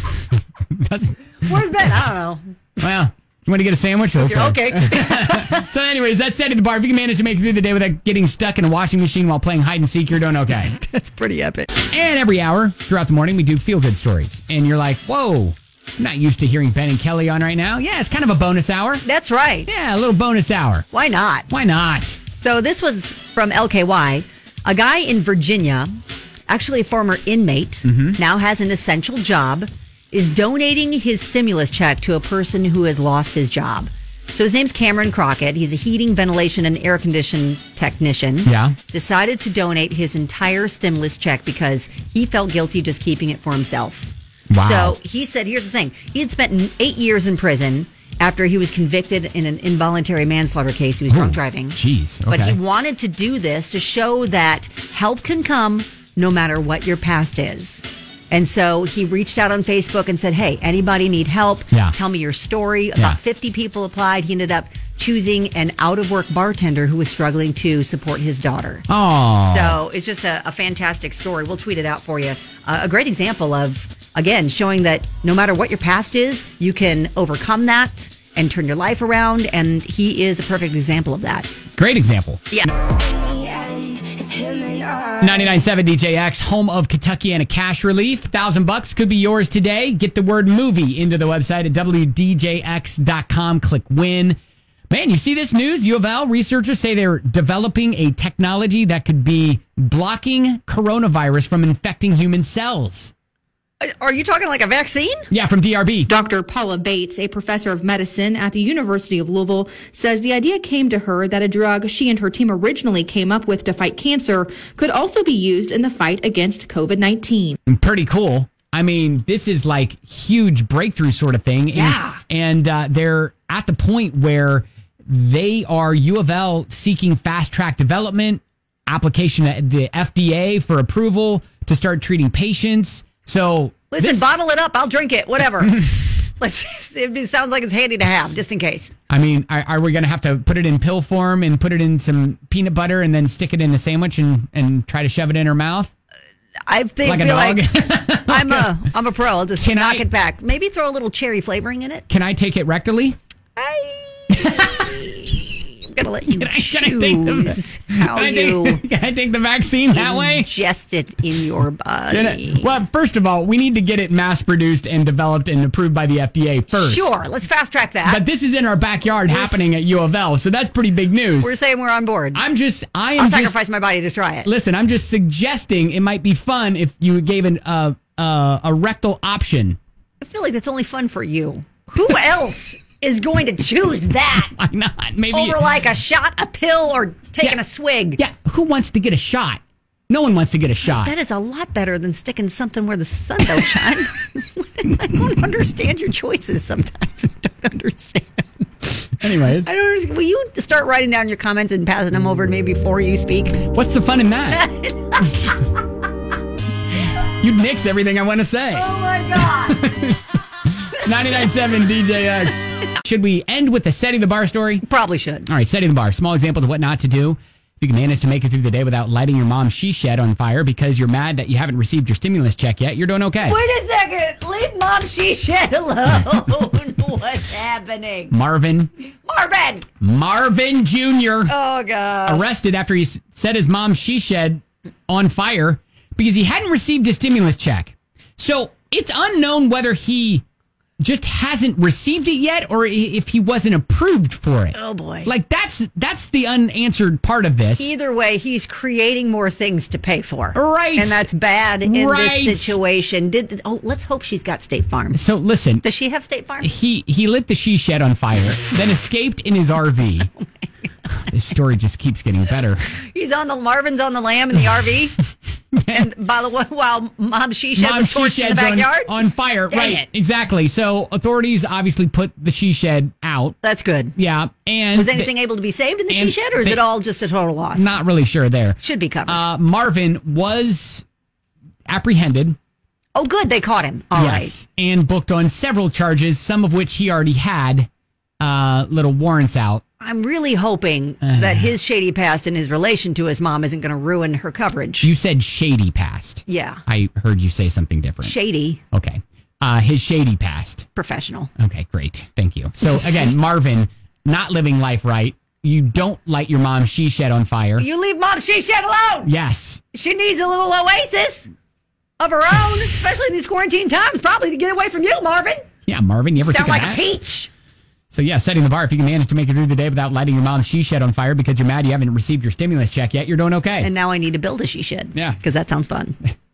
Where's Ben? I don't know. Well, you want to get a sandwich? Okay. You're okay. So, anyways, that's Setting the Bar. If you can manage to make it through the day without getting stuck in a washing machine while playing hide and seek, you're doing okay. That's pretty epic. And every hour throughout the morning, we do feel good stories. And you're like, whoa, I'm not used to hearing Ben and Kelly on right now. Yeah, it's kind of a bonus hour. That's right. Yeah, a little bonus hour. Why not? Why not? So this was from L K Y. A guy in Virginia, actually a former inmate, now has an essential job, is donating his stimulus check to a person who has lost his job. So his name's Cameron Crockett. He's a heating, ventilation, and air condition technician. Yeah. Decided to donate his entire stimulus check because he felt guilty just keeping it for himself. Wow. So he said, here's the thing. He had spent eight years in prison after he was convicted in an involuntary manslaughter case. He was drunk driving. Jeez. But Okay. he wanted to do this to show that help can come no matter what your past is. And so he reached out on Facebook and said, hey, anybody need help? Yeah. Tell me your story. Yeah. About fifty people applied. He ended up choosing an out-of-work bartender who was struggling to support his daughter. Oh. So it's just a, a fantastic story. We'll tweet it out for you. Uh, a great example of, again, showing that no matter what your past is, you can overcome that and turn your life around. And he is a perfect example of that. Great example. Yeah. ninety-nine point seven D J X, home of Kentuckiana Cash Relief. Thousand bucks could be yours today. Get the word movie into the website at W D J X dot com. Click win. Man, you see this news? U of L researchers say they're developing a technology that could be blocking coronavirus from infecting human cells. Are you talking like a vaccine? Yeah, from D R B. Doctor Paula Bates, a professor of medicine at the University of Louisville, says the idea came to her that a drug she and her team originally came up with to fight cancer could also be used in the fight against COVID nineteen. Pretty cool. I mean, this is like huge breakthrough sort of thing. Yeah. And, and uh, they're at the point where they are, U of L, seeking fast track development, application at the F D A for approval to start treating patients. So Listen, this- bottle it up. I'll drink it. Whatever. Let's. It sounds like it's handy to have, just in case. I mean, are, are we going to have to put it in pill form and put it in some peanut butter and then stick it in a sandwich and, and try to shove it in her mouth? I think Like a feel dog? like I'm a I'm a pro. I'll just Can knock I- it back. Maybe throw a little cherry flavoring in it. Can I take it rectally? I'm gonna to let you Can I- choose can I take the- how can I you take- can I take the vaccine that way? ingest it in your body. Can I- well, first of all, we need to get it mass produced and developed and approved by the F D A first. Sure, let's fast track that. But this is in our backyard We're happening at U of L, so that's pretty big news. We're saying we're on board. I'm just, I am I'll just, sacrifice my body to try it. listen, I'm just suggesting it might be fun if you gave an, uh, uh, a rectal option. I feel like that's only fun for you. Who else is going to choose that? Why not? Maybe Over like a shot, a pill, or taking Yeah. a swig. Yeah, who wants to get a shot? No one wants to get a shot. That is a lot better than sticking something where the sun don't shine. I don't understand your choices sometimes. I don't understand. Anyways, I don't understand. Will you start writing down your comments and passing them over to me before you speak? what's the fun in that? You nix everything I want to say. Oh my God. ninety-nine point seven D J X. Should we end with the setting the bar story? Probably should. All right, setting the bar. Small examples of what not to do. If you can manage to make it through the day without lighting your mom's she shed on fire because you're mad that you haven't received your stimulus check yet, you're doing okay. Wait a second. Leave Mom She Shed alone. What's happening? Marvin. Marvin. Marvin Junior Oh, God. arrested after he s- set his mom's she shed on fire because he hadn't received his stimulus check. So it's unknown whether he just hasn't received it yet or i- if he wasn't approved for it. Oh, boy. Like that's that's the unanswered part of this. Either way, he's creating more things to pay for. Right. And that's bad in Right. this situation. Did Oh, let's hope she's got State Farm. So listen, Does she have State Farm? he he lit the she shed on fire, then escaped in his R V. This story just keeps getting better. He's on the Marvin's on the lam in the R V. And by the way, while Mom She Shed Mom was she torched in the shed's on, backyard. on fire. Dang right. it. Exactly. So authorities obviously put the she shed out. That's good. Yeah. And Was anything able to be saved in the she and shed, or is they- it all just a total loss? Not really sure there. Should be covered. Uh, Marvin was apprehended. Oh, good. They caught him. All right. yes. And booked on several charges, some of which he already had uh, little warrants out. I'm really hoping Uh. that his shady past and his relation to his mom isn't going to ruin her coverage. You said shady past. Yeah. I heard you say something different. Shady. Okay. Uh, his shady past. Professional. Okay, great. Thank you. So again, Marvin, not living life right. You don't light your mom's she shed on fire. You leave Mom She Shed alone. Yes. She needs a little oasis of her own, especially in these quarantine times, probably to get away from you, Marvin. Yeah, Marvin, you ever Sound took like a a nap? peach. So yeah, setting the bar. If you can manage to make it through the day without lighting your mom's she shed on fire because you're mad you haven't received your stimulus check yet, you're doing okay. And now I need to build a she shed. Yeah. Because that sounds fun.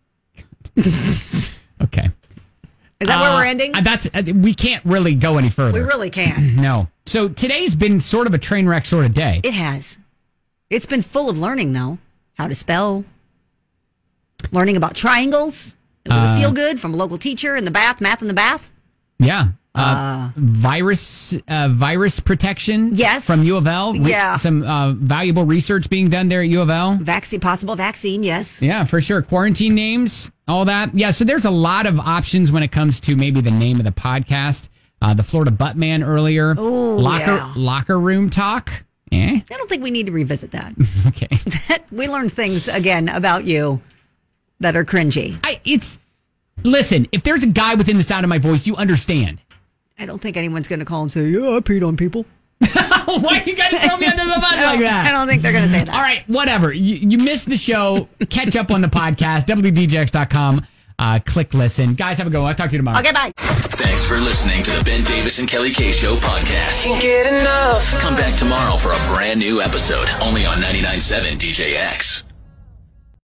Okay. Is that where Uh, we're ending? uh, That's uh, we can't really go any further. We really can't. No. So today's been sort of a train wreck sort of day. It has. It's been full of learning, though. How to spell. Learning about triangles. It would Uh, feel good from a local teacher in the bath, math in the bath. Yeah. Uh, virus uh, virus protection. Yes. From U of L. Re- Yeah. Some uh, valuable research being done there at U of L. Vaccine, possible vaccine, yes. Yeah, for sure. Quarantine names, all that. Yeah, so there's a lot of options when it comes to maybe the name of the podcast. Uh, the Florida Buttman earlier. Ooh, locker yeah. locker room talk. Eh? I don't think we need to revisit that. Okay. We learned things, again, about you that are cringy. I it's listen, if there's a guy within the sound of my voice, you understand. I don't think anyone's going to call and say, yeah, I peed on people. Why you gotta throw me under the bus like that? I don't think they're going to say that. All right, whatever. You, you missed the show. Catch up on the podcast, W D J X dot com. Uh, click listen. Guys, have a good one. I'll talk to you tomorrow. Okay, bye. Thanks for listening to the Ben Davis and Kelly K Show podcast. Can't get enough. Come back tomorrow for a brand new episode, only on ninety-nine point seven D J X.